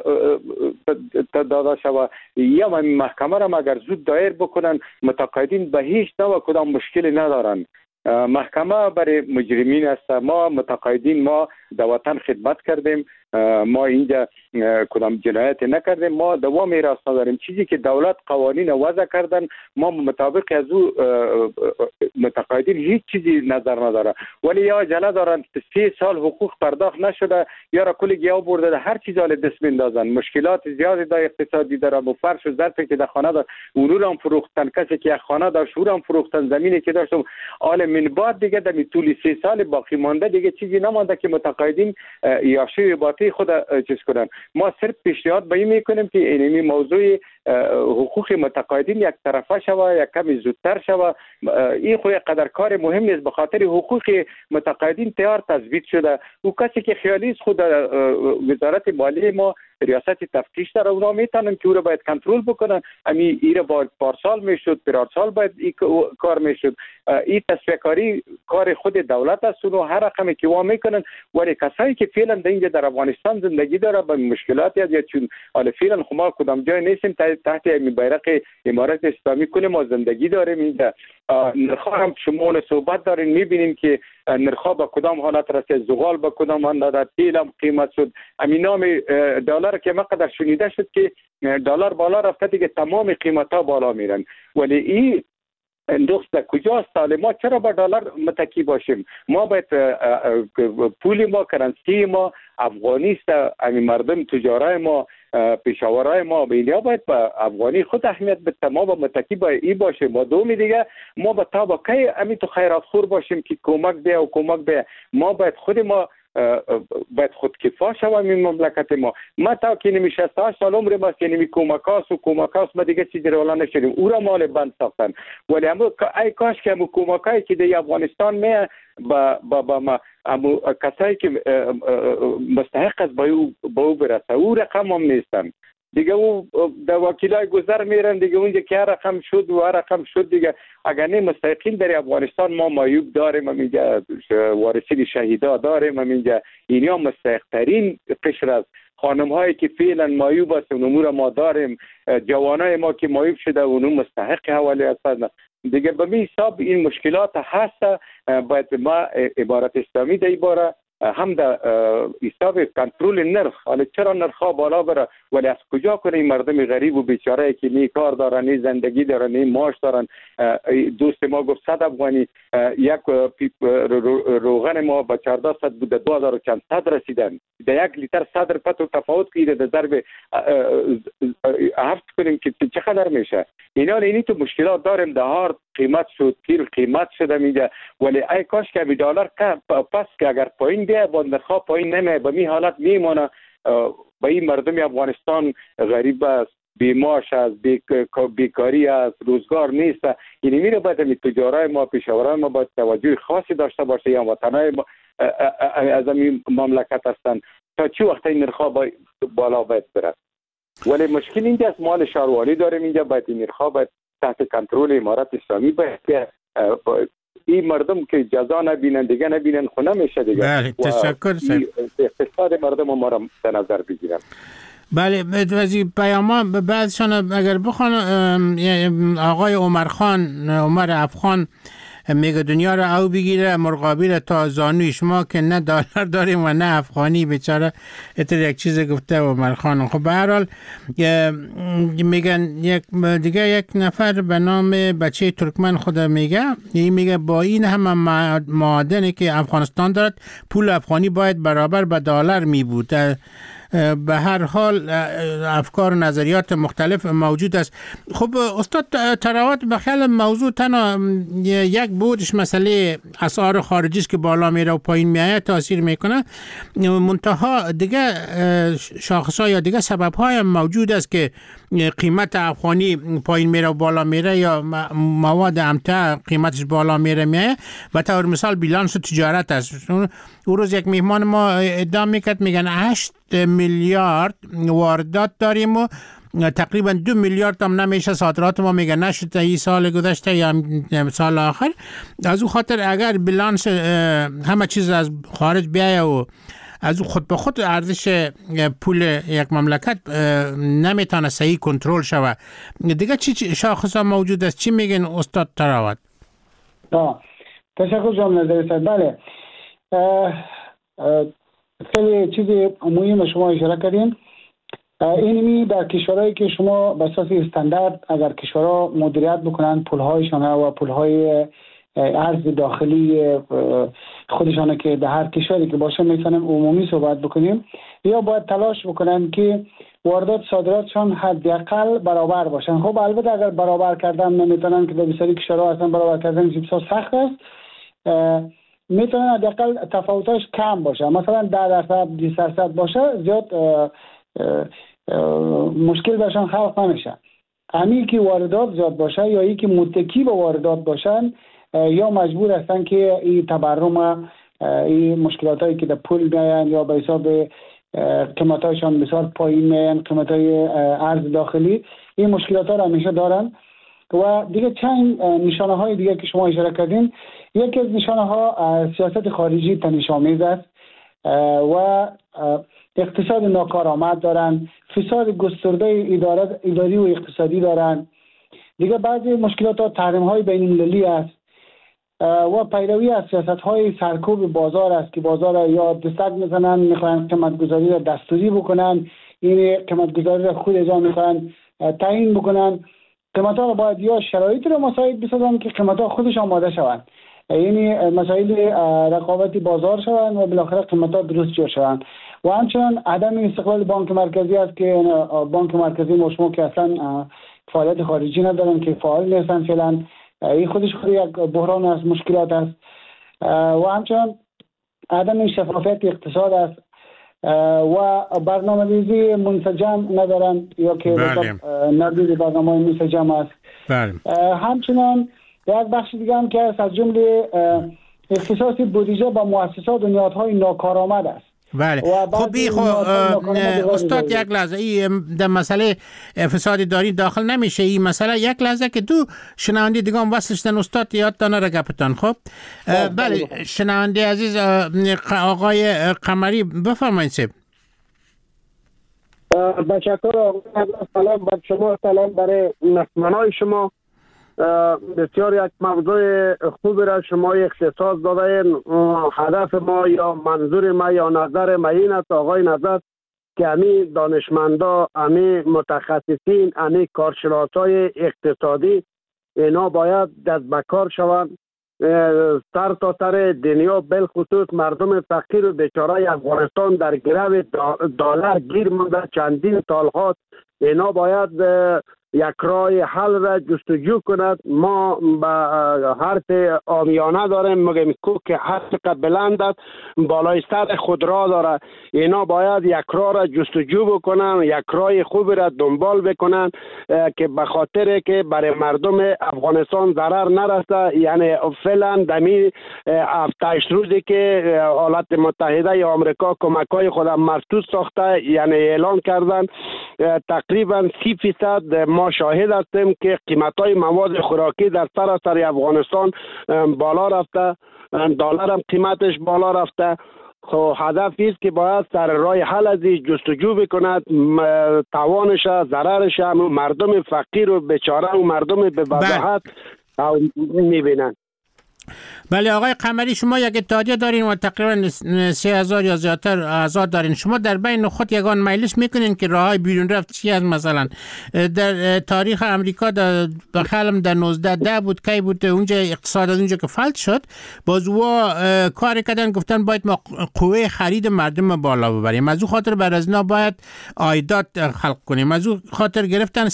داده شود، یا محکمه را اگر زود دایر بکنن متقاعدین به هیچ نوع کدام مشکلی ندارن. محکمه برای مجرمین است. ما متقاعدین ما در وطن خدمت کردیم، ما اینجا کدام جنایت نکردیم، ما دوام میراث نداریم. چیزی که دولت قوانین وضع کردن ما مطابق از او متقاعدین هیچ چیزی نظر نداره. ولی یا عجله دارن 3 سال حقوق پرداخت نشده یا را کلی گیاه برده هر چیز حال دست میندازن. مشکلات زیادی در اقتصادی داره. و فرش و ظرفی که در خانه داشت اونو هم فروختن، کسی که خانه داشت اون هم فروختن، زمینی که داشت حال من بعد دیگه در طول 3 سال باقی مانده دیگه چیزی نمانده که متقاعدین یاشوی باطی خود چیز کنن. ما صرف پیشنهاد به این میکنیم که این موضوع حقوق متقاعدین یک طرفه شوه، یک کمی زودتر شوه. این خو قدر کار مهم نیست، به خاطر حقوق متقاعدین تیار تثبیت شده. او کسی که خیالی خود وزارت مالیه ما ریاست تفتیش داره، اونا میتونن که او رو باید کنترل بکنن. امی ایره باید پارسال میشد، پارسال باید این کار میشد. این تصفیه کاری کار خود دولت است، اونو هر رقمی که وا میکنن. ولی کسایی که فعلا اینجا در افغانستان زندگی داره به مشکلات یا چون حالا فعلا خو ما کدام جای نیستیم تحت بیرق امارات اسلامی کل ما زندگی داریم. اینجا نرخ‌ها هم شما صحبت دارین میبینیم که نرخ‌ها به کدام حالت رسید، زغال به کدام حالت، تیل هم قیمت شد. همین نام دلار که مقدار شنیده شد که دلار بالا رفته دیگه تمام قیمت‌ها بالا میرن. ولی این دوست کجاست؟ ما چرا با دلار متکی باشیم؟ ما باید پول ما، کرنسی ما افغانی است. همین مردم تجارای ما، پیشاورای ما اینها باید با افغانی خود اهمیت به تمام متکی با ای باشه. ما دومی دیگه ما به طبقه همین تو خیرات خور باشیم که کمک بیا و کمک بیا. ما باید خود ما باید خودکفا شویم این مملکت ما. ما تا که نمی 68 سال عمر ما که نمی کمکاس ما دیگه چیزی رولا نشدیم. او را مال بند ساختن. ولی ای کاش که همون کمکایی که در افغانستان می با ما کسایی که مستحق است با او برسه او رقم هم نیستن دیگه. او در وکیلای گذر میرن دیگه اونجا که هر رقم شد و هر رقم شد دیگه. اگر نه مستحقین در افغانستان ما معیوب داریم، همینجا وارثین شهیدا داریم، همینجا اینی هم مستحق ترین قشر است. خانم هایی که فعلا معیوب است اونمور ما داریم، جوانای ما که معیوب شده اونو مستحق حوالی هستند دیگه. به می حساب این مشکلات هست. باید ما امارات اسلامی در این باره هم در حساب کنترل نرخ. حالا چرا نرخ بالا بره ولی از کجا کنه این مردم غریب و بیچاره که نی کار دارن، نی زندگی دارن، نی معاش دارن. دوست ما گفت 100 افغانی یک روغن ما با 1400 بوده 2000 چند صد رسیدن. در 1 لیتر 100 روپیه تفاوت کیده در ضرب 7 کنیم که چقدر میشه. اینی تو مشکلات داریم. دهار قیمت شد، تیل قیمت شده میگه ولی ای کاش که به دلار پس که اگر پایین بیه با نرخ پایین نمیه به می حالت میمونه. با این مردم افغانستان غریب است، بیماش است، بیکاری است، روزگار نیست. یعنی میره باید می تجارای ما، پیشاورای ما باید توجه خاصی داشته باشه. یا وطنای ما از این مملکت هستند تا چه وقت این نرخ بالا باید بره. ولی مشکل اینجا است مال شهروانی داریم اینجا باید این نرخ باید تحت کنترل امارت اسلامی باید که این مردم که جزا نبینن دیگه نبینن خو نمیشه دیگه. بله تشکر سر اقتصاد مردم ما را در نظر بگیرن. بله وزیر پیاما بعدشان اگر بخوان آقای عمر افخان میگه دنیا را او بگیره مرغابی را تا زانوی شما که نه دلار داریم و نه افغانی. بیچاره اتر یک چیز گفته عمر خان. خب به هر حال میگن یک نفر به نام بچه ترکمن خود میگه با این همه معادنی که افغانستان دارد پول افغانی باید برابر به دلار می بود. به هر حال افکار و نظریات مختلف موجود است. خب استاد تراوت بخیال موضوع تنها یک بودش مسئله اسعار خارجی است که بالا میره و پایین میایه تاثیر میکنه، منتها دیگه شاخص‌ها یا دیگه سبب‌های موجود است که قیمت افغانی پایین میره و بالا میره یا مواد امتع قیمتش بالا میره میایه. و طور مثال بیلانس تجارت است. اون روز یک میهمان ما ادعا میکرد میگن 8 میلیارد واردات داریم و تقریبا 2 میلیارد هم نمیشه صادرات ما. میگه نشده این سال گذشته یا سال آخر. از اون خاطر اگر بیلانس همه چیز از خارج بیایه و از خود به خود ارزش پول یک مملکت نمیتونه صحیح کنترل شود دیگه چی شاخصا موجود است؟ چی میگن استاد تراوت؟ تشکر جناب نظری صاحب. بله خیلی چیزی مهم شما اشاره کردین. اینمی در کشورهایی که شما به اساس استاندارد اگر کشورها مدیریت بکنن پولهایشان و پولهای ارز داخلی خودشان که در هر کشوری که باشه میتونن عمومی صحبت بکنیم، یا باید تلاش بکنن که واردات صادراتشان حداقل برابر باشن. خب البته اگر برابر کردن نمیتونن که در بسیاری کشورها اصلا برابر کردن بسیار سخت است، میتونن حداقل تفاوتاش کم باشه. مثلا 10% 20% باشه زیاد مشکل برشان خلق نمیشه. همین که واردات زیاد باشه یا اینکه متکی به واردات باشن یا مجبور هستن که این تورم این مشکلاتایی که در پول میاین یا به حساب قیمتایشان بسیار پایین میاین، قیمتای ارز داخلی، این مشکلات ها را همیشه دارن. و دیگه چند نشانه های دیگه که شما اشاره کردین، یکی از نشانه ها سیاست خارجی تنش‌آمیز است و اقتصاد ناکارآمد دارن، فساد گسترده اداری و اقتصادی دارن. دیگه بعضی مشکلات ها تحریم های بین المللی است و پیروی از سیاست های سرکوب بازار است که بازار یا دستک میزنن، میخوان قیمت گذاری را دستوری بکنن، این قیمت گذاری را خود ازا میخوان تعیین بکنن. قیمت ها را باید یا شرایط را مساعد بسازن که قیمت ها خودش آماده شوند، یعنی مسائل رقابت بازار شوند و بالاخره قیمت ها درست جور شوند. و همچنان عدم استقلال بانک مرکزی است که بانک مرکزی مشمول که اصلا فعالیت خارجی ندارن، که فعال نیستن فعلا. این خودش یک بحران است، مشکلات است. و همچنان عدم شفافیت اقتصاد است و برنامه‌ریزی منسجم ندارن یا که نبود برنامه منسجم است. همچنان یک بخش دیگه هم که از جمله اختصاص بودجه با مؤسسات و نهادهای ناکارآمد است. بله خب استاد یک لحظه در مسئله فساد داری داخل نمیشه این مسئله. یک لحظه که دو شنونده دیگه هم وصلشتن استاد یادتان را گپتان. خب بله شنونده عزیز آقای قمری بفرمایید. سب بشکر آقای سلام بر شما، سلام برای نسمنای شما بسیار یک موضوع خوبی را شما اختصاص دادین. هدف ما یا منظور ما یا نظر ما این است آقای نظر که امی دانشمندا، امی متخصصین، امی کارشناسای اقتصادی اینا باید دست به کار شوند. سر تا سر دنیا بالخصوص مردم فقیر و بیچاره افغانستان در گرو دلار گیر مونده چندین سال هاست. اینا باید یک راه حل را جستجو کند. ما به حرف عامیانه داریم میگیم که هر چقدر بلند است بالای سر خود را داره. اینا باید یک راه را جستجو بکنن، یک راه خوبی را دنبال بکنن که به خاطر که برای مردم افغانستان ضرر نرسه. یعنی فعلا دمی 7-8 روزی که ایالات متحده یا آمریکا کمک‌های خود مردود ساخته، یعنی اعلان کردن تقریبا 30% ما شاهد هستیم که قیمت‌های مواد خوراکی در سراسر افغانستان بالا رفته، دلار هم قیمتش بالا رفته. خب هدف است که باید سر راه حل از جستجو بکند، توانش، ضررش مردم فقیر و بیچاره و مردم به بداهت می‌بینند. بله آقای قمری، شما یک اتحادیه دارین و تقریبا 3000 یا زیادتر اعضا دارین. شما در بین خود یگان مجلس میکنین که راههای بیرون رفت چی است؟ مثلا در تاریخ امریکا در بخلم در 1910 بود کی بود اونجا اقتصاد از اونجا که فلج شد، بازوا کار کردن گفتن باید ما قوه خرید مردم بالا ببریم، از اون خاطر بر از اینا باید عایدات خلق کنیم، از اون خاطر گرفتن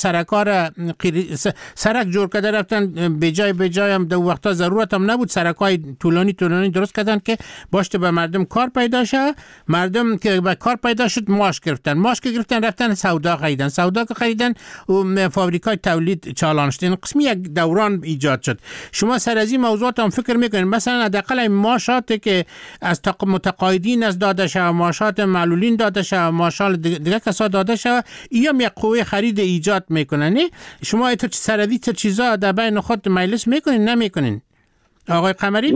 سرک جور کرده رفتن به جای هم در وقتا ضرورت هم نبود سرکای طولانی درست کردن که باشته به مردم کار پیدا شه. مردم که به کار پیدا شد ماش گرفتن رفتن سودا خریدن و فابریکای تولید چالان شد. این قسمی یک دوران ایجاد شد. شما سر از این موضوعات هم فکر میکنین مثلا حداقل ماشات که از متقاعدین از داده شه، ماشات معلولین داده شه، ماشات دیگه کسا داده شه، اینم یک قوه خرید ایجاد میکنن. شما سر از این چیزا در بین خود مجلس میکنین نمیکنین آقای قمری؟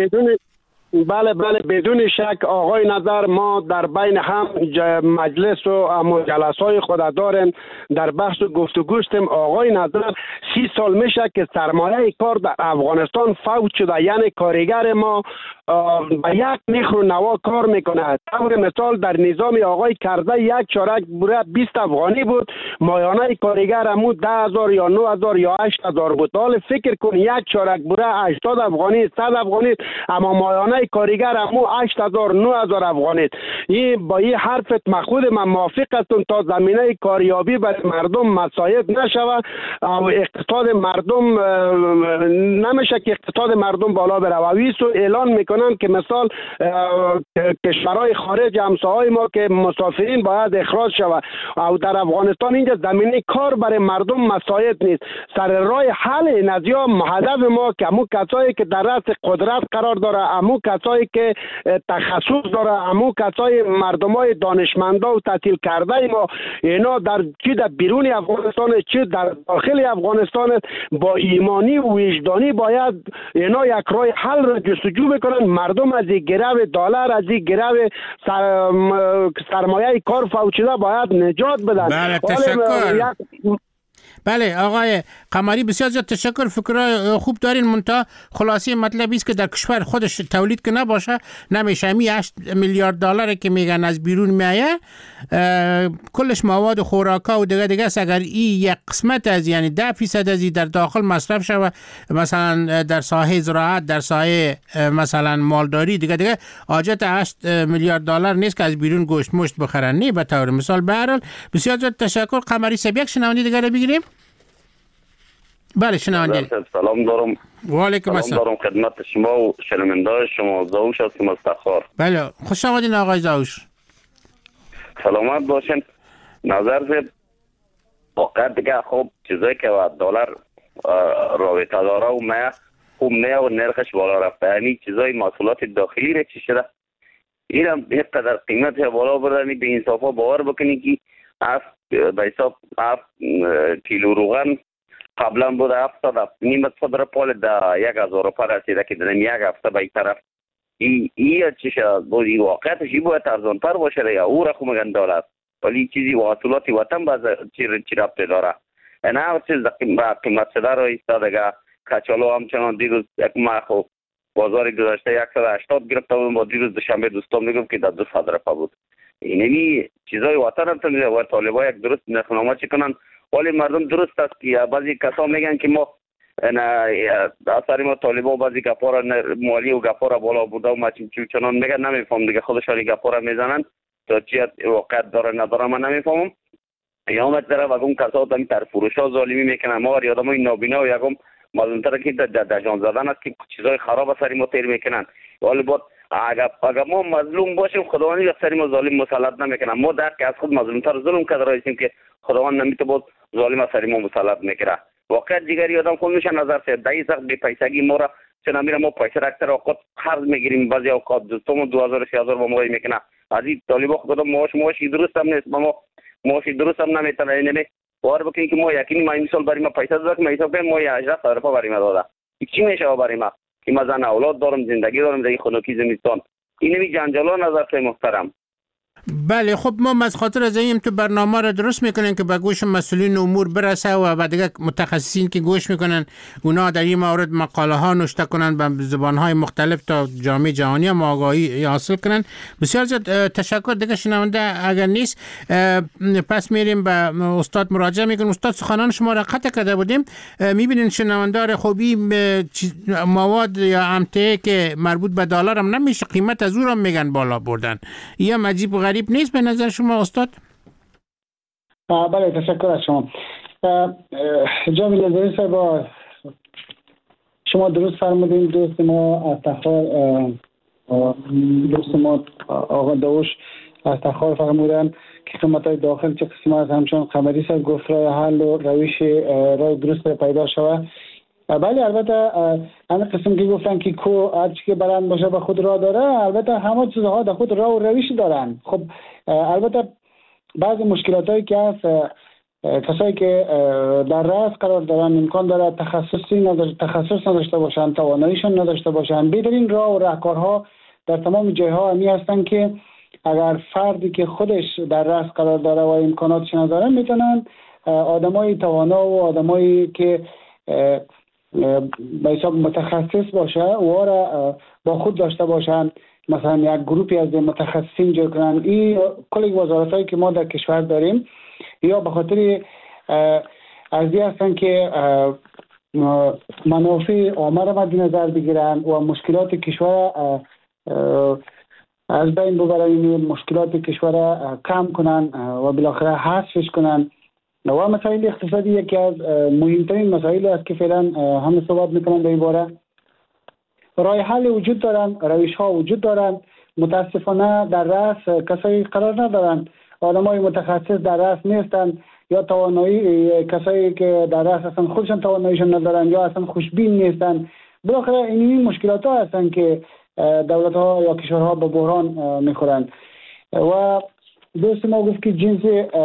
بله بدون شک آقای نظر، ما در بین هم مجلس و جلسای خود داریم، در بحث و گفتگوستیم. آقای نظر 30 سال میشه که سرمایه کار در افغانستان فوت شده، یعنی کارگر ما به یک نخ و نوا کار میکنه. طور مثال در نظام آقای کرزی یک چارک بوره 20 افغانی بود، مایانه کارگر همون 10,000 یا 9,000 یا 8,000 بود. حالا فکر کن یک چارک بوره 80 افغانی 100 افغانی، اما مایانه کارگر همون 8,000 9,000 افغانی. این با این حرفت خود من موافق هستم تا زمینه کاریابی برای مردم مساعد نشود و اقتصاد مردم نمیشه که اقتصاد مردم بالا بره. و ویسو اعلان میکنن که مثال کشورهای خارج همسایه‌های ما که مسافرین باید اخراج شود و در افغانستان اینجا زمینه کار برای مردم مساعد نیست. سر راه حل نزیا هدف ما که همون کسایی که در رأس قدرت قرار داره، همون کسایی که تخصص داره، همون کسای مردمای دانشمندا و تحصیل کرده ما، اینا در چی در بیرون افغانستان چی در داخل افغانستان با ایمانی و وجدانی باید اینا یک راه حل را جستجو بکنن. مردم از این گرو دلار، از این گرو سرمایه کار فوت شده باید نجات بدن. بله تشکر. بله آقای قمری بسیار زیاد تشکر. فکرای خوب دارین، منتها خلاصه مطلبی است که در کشور خودش تولید که نباشه نمیشه. 8 میلیارد دلار که میگن از بیرون میایه کلش مواد خوراکا و دیگه است. اگر این یک قسمت از یعنی 10% از در داخل مصرف شود، مثلا در ساحه زراعت، در ساحه مثلا مالداری دیگه حاجت 8 میلیارد دلار نیست که از بیرون گوشت مشت بخرن. نه به طور مثال. به هر حال بسیار زیاد تشکر. قمری صاحب یک شنونده دیگه رو بگیریم. بله شنونده. سلام دارم. و علیکم السلام. دارم خدمت شما و شنونده شما. زاوش هستم از تخار. بله خوش آمدین آقای زاوش. سلامت باشین. نظر زد واقعا دیگه خوب چیزایی که دلار رابطه داره و ما خوب نه و نرخش بالا رفته. یعنی چیزای محصولات داخلی را چی شده این هم اینقدر قیمت بالا بردنی به انصافا باور بکنی که به حساب 7 کیلو روغن قبلا بود 700 نیمت صدر پول دا 1000 روپا رسیده که در یک هفته به این طرف این چی شد بود. این واقعیتش این باید ارزان تر باشه یا او را خو میگن دولت، ولی چیزی محصولات وطن باز چی ربطه داره. نه چیز قیمت شده رو ایستادگه. کچالو همچنان دیروز یک ماه خب بازار گذشته 180 گرفته بودم، با دیروز دوشنبه دوستان میگم که در 200 روپیه بود. اینمی چیزای وطن هم تمیزه و طالبا یک درست نرخنامه چی کنن، ولی مردم درست است که بعضی کسا میگن که ما اثر ما طالبا بعضی گپا مالی و گپا بالا برده و ما چنان میگن، نمیفهم دیگه خودشان گپا میزنن تا چی واقعیت داره نداره من نمیفهمم. یا هم طرف اگم کسا دمی تر فروش ها ظالمی میکنن، ما یادم این نابینا و یکم مظلومتر که در جان زدن است که چیزای خراب سری ما تیر میکنن. ولی بود اگر ما مظلوم باشیم خداوند یک سری ما ظالم مسلط نمیکنه. ما در که از خود مظلومتر ظلم کرده رایسیم که خداوند نمیته بود ظالم سری ما مسلط میکنه. واقعا دیگری آدم خود میشه نظر سه دایی سخت بی پیسگی ما را چه نمیره ما پیسه اکثر اوقات قرض میگیریم، بعضی اوقات دوستمون 2000 3000 با ما میکنه. از این طالبا خدا معاشی درست هم نیست، ما معاشی درست هم نمیتونه. یعنی باور بکنید که ما یقینی ما این سال برای ما پیسه داد که ما حساب کنیم ما 18000 روپیه برای ما داده. چی میشه برای ما که ما زن اولاد دارم، زندگی دارم، در خنکی زمستان. اینمی جنجالا نظر ته محترم. بله خب ما از خاطر از این تو برنامه را درست میکنن که به گوش مسئولین امور برسه و بعد دیگه متخصصین که گوش میکنن اونا در این مورد مقاله ها نوشته کنن به زبان های مختلف تا جامعه جهانی هم آگاهی حاصل کنن. بسیار زیاد تشکر. دیگه شنونده اگر نیست پس میریم به استاد مراجعه میکنیم. استاد سخنان شما را قطع کرده بودیم. میبینین شنوندار خوبی مواد یا امتیه که مربوط به دلار هم نمیشه قیمت از او را میگن بالا بردن. یا عجیب و غریب نیست به نظر شما استاد؟ بله تشکر از شما. جناب نظری صاحب شما درست فرمودین. دوست ما از تخار دوست ما آقا داوش از تخار فرمودن که قیمت‌های داخل چه قسم از همچنان خبری صاحب گفت راه حل و راه درست پیدا شود. بله البته همه قسم که گفتن که کو هرچی که بلند باشه به خود راه داره، البته همه چیزها در خود راه و روش دارن. خب البته بعضی مشکلات هایی که هست کسایی که در رأس قرار دارن امکان داره تخصص نداشته باشن، تواناییشون نداشته باشن. بهترین راه و راهکارها در تمام جایها همی هستن که اگر فردی که خودش در رأس قرار داره و امکاناتش نداره میتونن آدمای توانا و آدمایی که به حساب متخصص باشه و را با خود داشته باشن، مثلا یک گروپی از متخصصین جور کنن. این کل وزارت هایی که ما در کشور داریم یا به خاطر ارزی هستن که منافع عامه را مد نظر بگیرن و مشکلات کشور از بین ببرن، مشکلات کشور کم کنن و بالاخره حذفش کنن. و مسائل اقتصادی یکی از مهمترین مسائل است که فعلا همه صحبت میکنن در این باره. راه حل وجود دارن، روش ها وجود دارن. متاسفانه در رأس کسایی قرار ندارن، آدمای متخصص در رأس نیستن یا توانایی کسایی که در رأس اصلا خودشان تواناییشون ندارن یا اصلا خوشبین نیستن. بالاخره این مشکلات ها هستن که دولت ها یا کشورها به بحران میخورن. و دوست ما گفت که جنس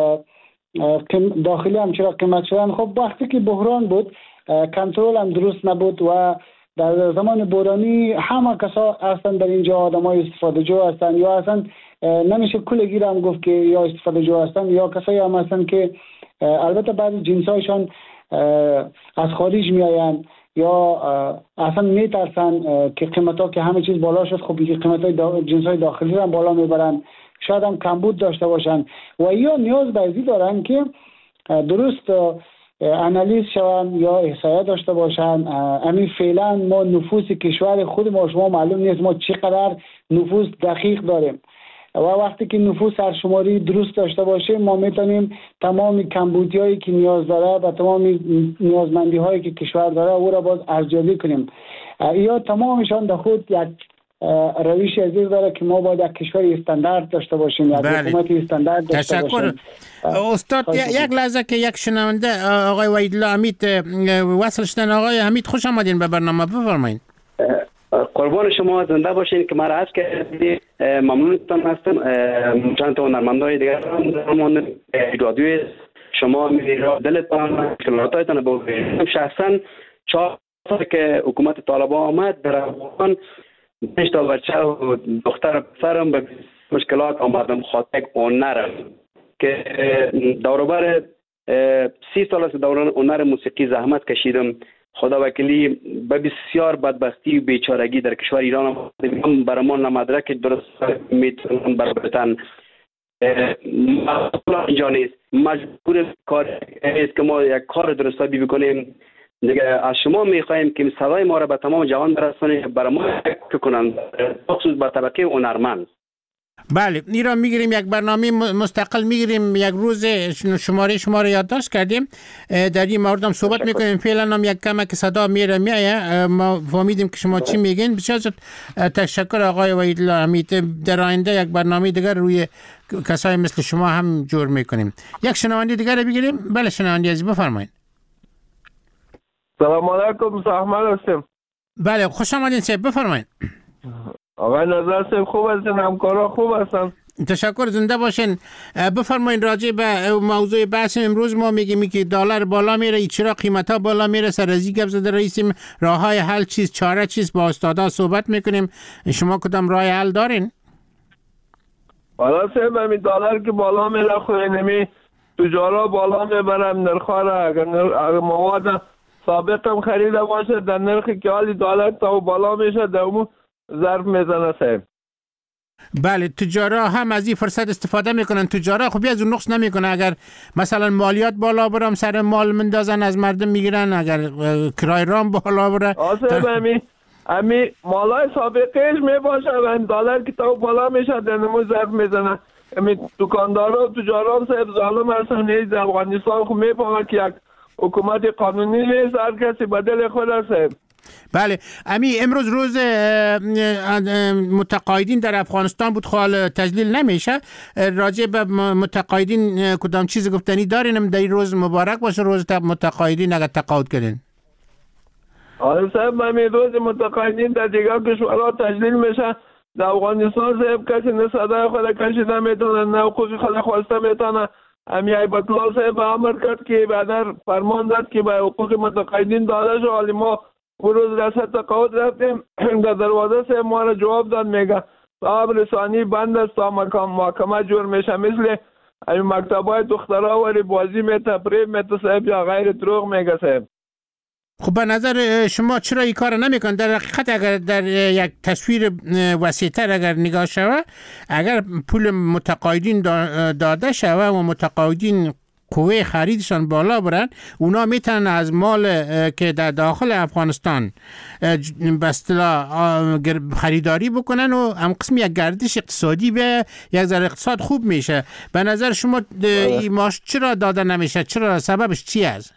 داخلی هم چرا قیمت شدن. خب وقتی که بحران بود کنترل هم درست نبود و در زمان بحرانی همه کسا هستن در اینجا آدمای استفاده جو هستن یا اصلا نمیشه کلگی هم گفت که یا استفاده جو هستن یا کسایی هم هستن که البته بعضی جنسایشان از خارج میآین یا اصلا میترسن که قیمت ها که همه چیز بالا شد. خب قیمت های جنسای داخلی هم بالا میبرن، شاید هم کمبود داشته باشن و یا نیاز به ازی دارن که درست انالیز شون یا احصایه داشته باشن. همین فعلا ما نفوس کشور خود ما شما معلوم نیست ما چقدر نفوس دقیق داریم و وقتی که نفوس سرشماری درست داشته باشیم ما میتونیم تمام کمبودی هایی که نیاز داره و تمام نیازمندی هایی که کشور داره او را باز ارزیابی کنیم. یا تمامشان در خود یک روش عزیز داره که ما باید یک کشور استاندارد داشته باشیم، یک حکومت استاندارد داشته باشیم. استاد یک لحظه که یک شنونده آقای وحیدالله حمید وصل شدن. آقای حمید خوش آمدین به برنامه، بفرمایید. قربان شما زنده باشین که مرا عرض کردید. ممنونتان هستم. چند تا هنرمندای دیگر هم رادیوی شما میرا دلتان کلاتایتان با شخصا 4 سال که حکومت طالبان آمد در افغانستان 5 تا بچه و دختر پسرم به مشکلات آمدم خاطر اون نرم که دوروبر 30 سال است در هنر موسیقی زحمت کشیدم. خدا وکیلی به بسیار بدبختی و بیچارگی در کشور ایران برای ما مدرک درست میتونم بربرتن مسئول اینجا نیست. مجبور کار است که ما یک کار درستابی بکنیم. دیگه از شما میخواهیم که صدای ما را به تمام جهان برسانید، برای ما کنند، خصوص به طبقه هنرمند. بله، این را میگیریم یک برنامه مستقل میگیریم، یک روز شماره شما را یادداشت کردیم در این مورد هم صحبت میکنیم. فعلا هم یک کمک صدا میره ما فهمیدیم که شما چی میگین. بسیار تشکر آقای وحیدالله حمید. در آینده یک برنامه دیگر روی کسای مثل شما هم جور میکنیم. یک شنونده دیگر بگیریم. بله شنونده عزیز بفرمایید. سلام علیکم، سلام هستم. بله خوش آمدین صاحب، بفرمایید. آقای نظر صاحب خوب هستن؟ همکارا خوب هستن؟ تشکر، زنده باشین. بفرمایید راجع به موضوع بحث امروز ما میگیم که دلار بالا میره، چرا قیمتا بالا میره، سر از این گپ زده رئیسیم، راههای حل چیز، چاره چیز، با استادا صحبت میکنیم. شما کدام راه حل دارین؟ حالا صاحب همین دلار که بالا میره خو نمی تجارا بالا میبرم نرخا را. اگر مواد سابق هم خریده باشه در نرخی که حالی دلار تا بالا میشه در اون ظرف میزنه صاحب. بله، تجارا هم از این فرصت استفاده میکنن. تجارا خب از اون نقص نمیکنه. اگر مثلا مالیات بالا برم سر مال مندازن از مردم میگیرن، اگر کرای رام بالا بره صاحب امی مالای سابقهش میباشه و این دلار که تا بالا میشه در نمو ظرف میزنه. امی دکاندارا و تجارا صاحب ظالم هستن. نیز افغانستان خب میفهمه که یک حکومت قانونی نیست، هر کسی بدل خود هست. بله، امروز روز متقاعدین در افغانستان بود. خال تجلیل نمیشه. راجع به متقاعدین کدام چیز گفتنی دارین در این روز مبارک باشه، روز متقاعدین اگر تقاعد کردین؟ آره صاحب، همین روز متقاعدین در دیگر کشورها تجلیل میشه. در افغانستان صاحب کسی نه صدای خود کشیده میتونه، نه حقوق خود خواسته میتونه. امی ایبت الله صاحب امر کرد که بعد فرمان داد که به حقوق متقاعدین داده شد. حالی ما اون روز رسد تقاعد رفتیم، در دروازه صاحب ما را جواب داد، میگه صاحب رسانی بند است تا محکمه جور میشه، مثل این مکتبای دخترها ولی بازی می تفریب می صاحب یا غیر دروغ میگه صاحب. خب به نظر شما چرا این کار نمیکن؟ در حقیقت اگر در یک تصویر وسیع‌تر اگر نگاه شود، اگر پول متقاعدین داده شود و متقاعدین قوه خریدشان بالا برن، اونا میتونن از مال که در داخل افغانستان به اصطلاح خریداری بکنن و هم قسم یک گردش اقتصادی به یک ذره اقتصاد خوب میشه. به نظر شما این ماش چرا داده نمیشه؟ چرا سببش چی است؟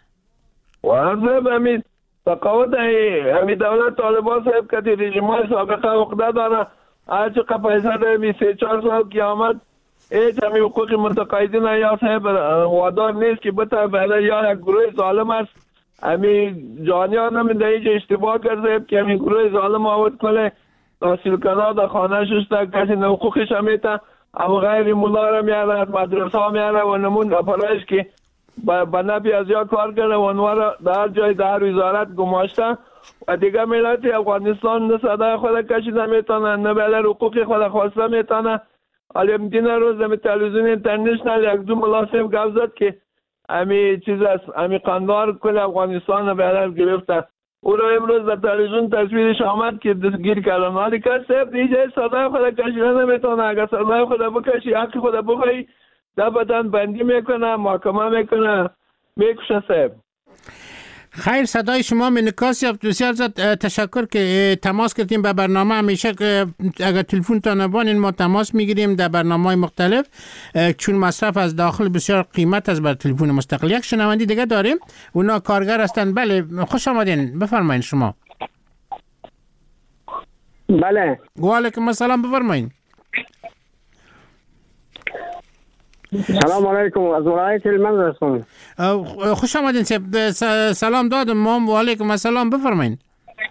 واضح همین تقاعد همین دولت طالبان صاحب که رژیم‌های سابقه عقده داره، هر چقدر پیسه داره 3-4 سال که آمد هیچ همین حقوق متقاعدین یا صاحب وادار نیست که بتا بعد یا یک گروه ظالم است. همین جانیان هم در اینجا اشتباه کرده که همین گروه ظالم آورد کله تحصیل کنه در خانه شسته، کسی نه حقوقش هم میتا، اما غیر مولا را میاره، مدرسه ها میاره و نمون اپرایش که به نفی از یا کار کرده و انوار در جای در وزارت گماشته و دیگه ملت افغانستان نه صدای خود کشیده میتونه، نه بله حقوق خود خواسته میتونه. حالا امدین روز همی تلویزیون اینترنشنل یک دو ملاسم گفت زد که همی چیز است، همی قندار کل افغانستان بهدر گرفته. او را امروز در تلویزیون تصویرش آمد که دستگیر کردن. حالی که صرف دیگه صدای خود کشیده نمیتونه. اگر صدای خود بکشی، حق خود بخوایی، در بدن بندی میکنه، محکمه میکنه، میکشه صاحب. خیر، صدای شما منکاس یافت. بسیار زیاد تشکر که تماس کردیم به برنامه. همیشه اگر تلفن تا نبانین ما تماس میگیریم در برنامه‌های مختلف، چون مصرف از داخل بسیار قیمت است بر تلفن مستقل. یک شنوندی دیگه داریم، اونا کارگر هستند. بله خوش آمدین، بفرمایید شما. بله و علیکم السلام، بفرمایید. سلام علیکم، از ولایت هلمند هستم. خوش آمدین. سلام دادم ما. و علیکم السلام، بفرمایید.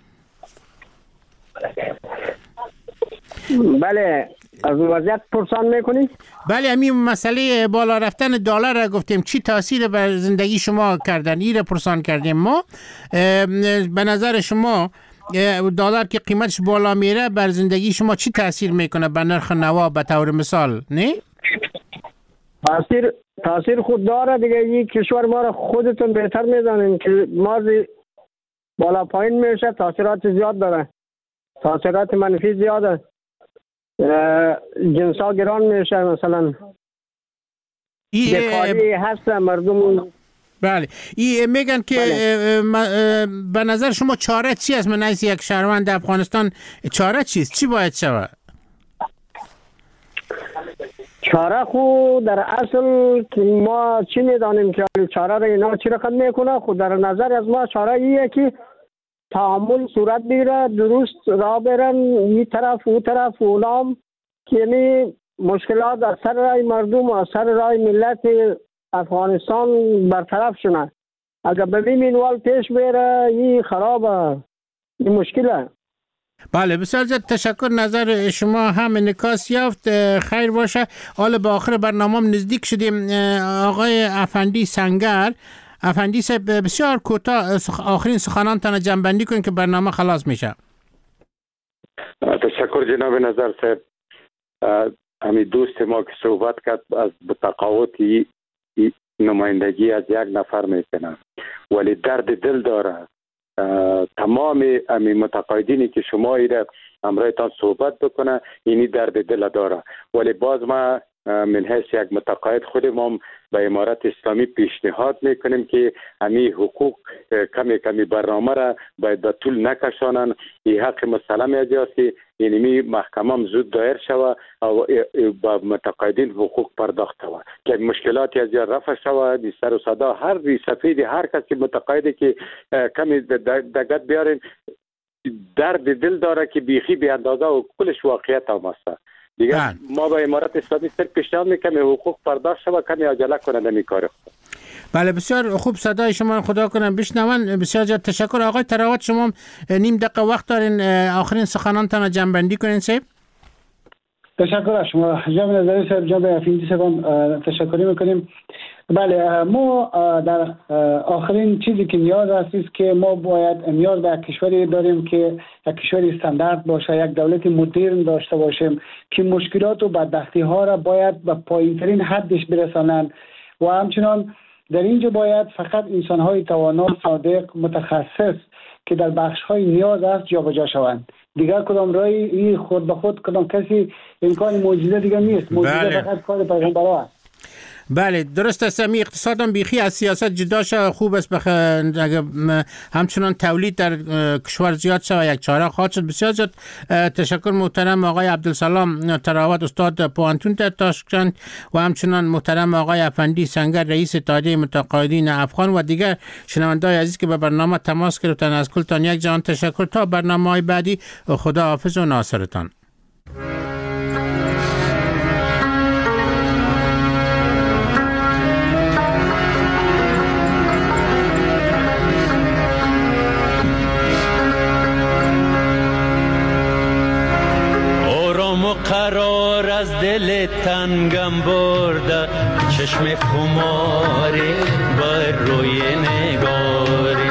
بله، از وضعیت پرسان میکنید؟ بله، همین مسئله بالا رفتن دلار را گفتیم چی تاثیر بر زندگی شما کردن، این را پرسان کردیم ما. به نظر شما دلار که قیمتش بالا میره بر زندگی شما چی تاثیر میکنه، به نرخ نوا به طور مثال؟ نه؟ تاثیر خود داره دیگه. این کشور ما را خودتون بهتر میدانین که ما بالا پایین میشه، تاثیرات زیاد داره، تاثیرات منفی زیاده. جنس ها گران میشه، مثلا بیکاری هست مردم. بله میگن که به نظر شما چاره چی است؟ من از یک شهروند افغانستان چاره چیست؟ چی باید شود؟ چاره خود در اصل ما چی میدانیم که چاره را اینا چی رقم میکنه؟ خود در نظر از ما چاره ایه که تعامل صورت بگیره، درست راه برن، این طرف او طرف اولام که یعنی مشکلات از سر رای مردم و از سر رای ملت افغانستان برطرف شونه. اگر به این منوال پیش بره این خرابه، این مشکله. بله بسیار زیاد تشکر. نظر شما هم انعکاس یافت. خیر باشه. حالا به آخر برنامه نزدیک شدیم. آقای افندی سنگر، افندی صاحب بسیار کوتاه آخرین سخنانتان جنبندی کنید که برنامه خلاص میشه. تشکر جناب نظر صاحب. همین دوست ما که صحبت کرد از تقاوتی نمایندگی از یک نفر میکنه، ولی درد دل داره. تمام امی متقاعدینی که شما ایره امرایتان صحبت بکنه اینی درد دل داره، ولی باز ما من حیث یک متقاعد خودمون به امارت اسلامی پیشنهاد میکنیم که امی حقوق کمی برنامه را باید به طول نکشانن. این حق مسلم اجاست که اینمی محکمه هم زود دایر شوه و با متقاعدین حقوق پرداخت شوه که مشکلاتی از رفع شوه. دی سر و صدا هر سفید هر کسی متقاعدی که کمی دقت بیارین درد دل داره که بیخی به اندازه و کلش واقعیت هم است. دیگه ما با امارت اسلامی سر پیشنهاد میکنیم حقوق پرداخت شوه، کمی عجله کنند این کار. بله بسیار خوب. صدای شما خدا کنم بشنون. بسیار زیاد تشکر. آقای تراوت شما نیم دقیقه وقت دارین، آخرین سخنانتان جنبندی کنین صاحب. تشکر از شما جناب نظری صاحب. جناب افندی صاحب تشکری میکنیم. بله ما در آخرین چیزی که نیاز است که ما باید نیاز به کشوری داریم که یک کشور استاندارد باشه، یک دولت مدرن داشته باشیم که مشکلات و بدبختی ها را باید به پایین ترین حدش برسانند و همچنان در اینجا باید فقط انسان های توانا، صادق، متخصص که در بخش های نیاز است جابجا شوند. دیگر کدام رای این خود به خود کدام کسی امکان معجزه دیگر نیست. معجزه فقط کار پیغمبرها است. بله درست است. می اقتصاد هم بیخی از سیاست جدا شد. خوب است اگر همچنان تولید در کشور زیاد شد و یک چاره خواهد شد. بسیار زیاد تشکر محترم آقای عبدالسلام تراوت استاد پوانتون تاشکند و همچنان محترم آقای افندی سنگر رئیس اتحادیه متقاعدین افغان و دیگر شنونده‌های عزیز که به برنامه تماس گرفتن. از کلتان یک جهان تشکر. تا برنامه‌های بعدی خدا حافظ و ناصرتان. قرار از دل تنگم برده، چشم خماری بر روی نگاری،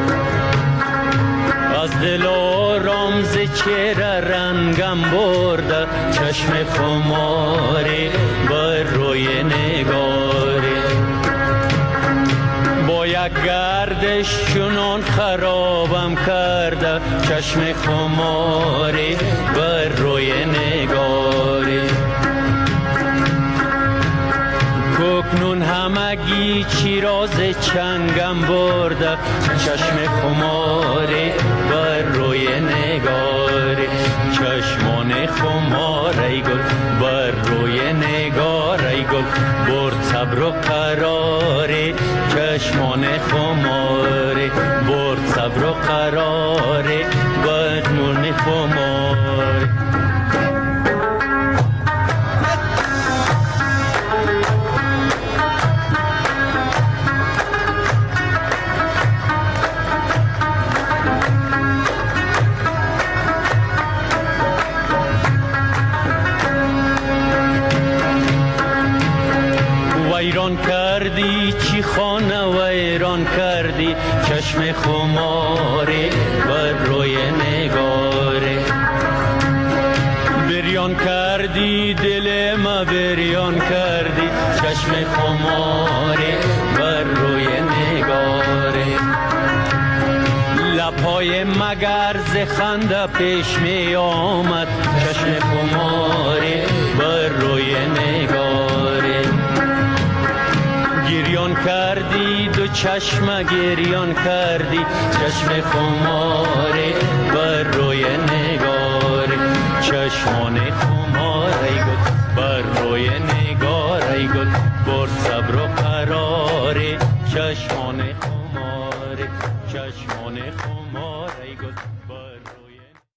از دل آرام ز چهره رنگم برده، چشم خماری بر روی نگاری، با یک گردش چنان خرابم کرده، چشم خماری بر روی نگاری، کوکنون همگی چیراز چنگم برده، چشم خماری بر روی نگاری، چشمان خمار ای گل بر روی نگار ای گل، برد صبر و قراری، چشمان خماری برد صبر و قراری، چشمان خماری. ویران کردی چی خانه ویران کردی، چشم خماری بر روی نگاری، بریان کردی دل ما بریان کردی، چشم خنده پیش می آمد، چشم خماری بر روی نگاره. گریان کردی دو چشم گریان کردی، چشم خماری بر روی نگاره. چشمان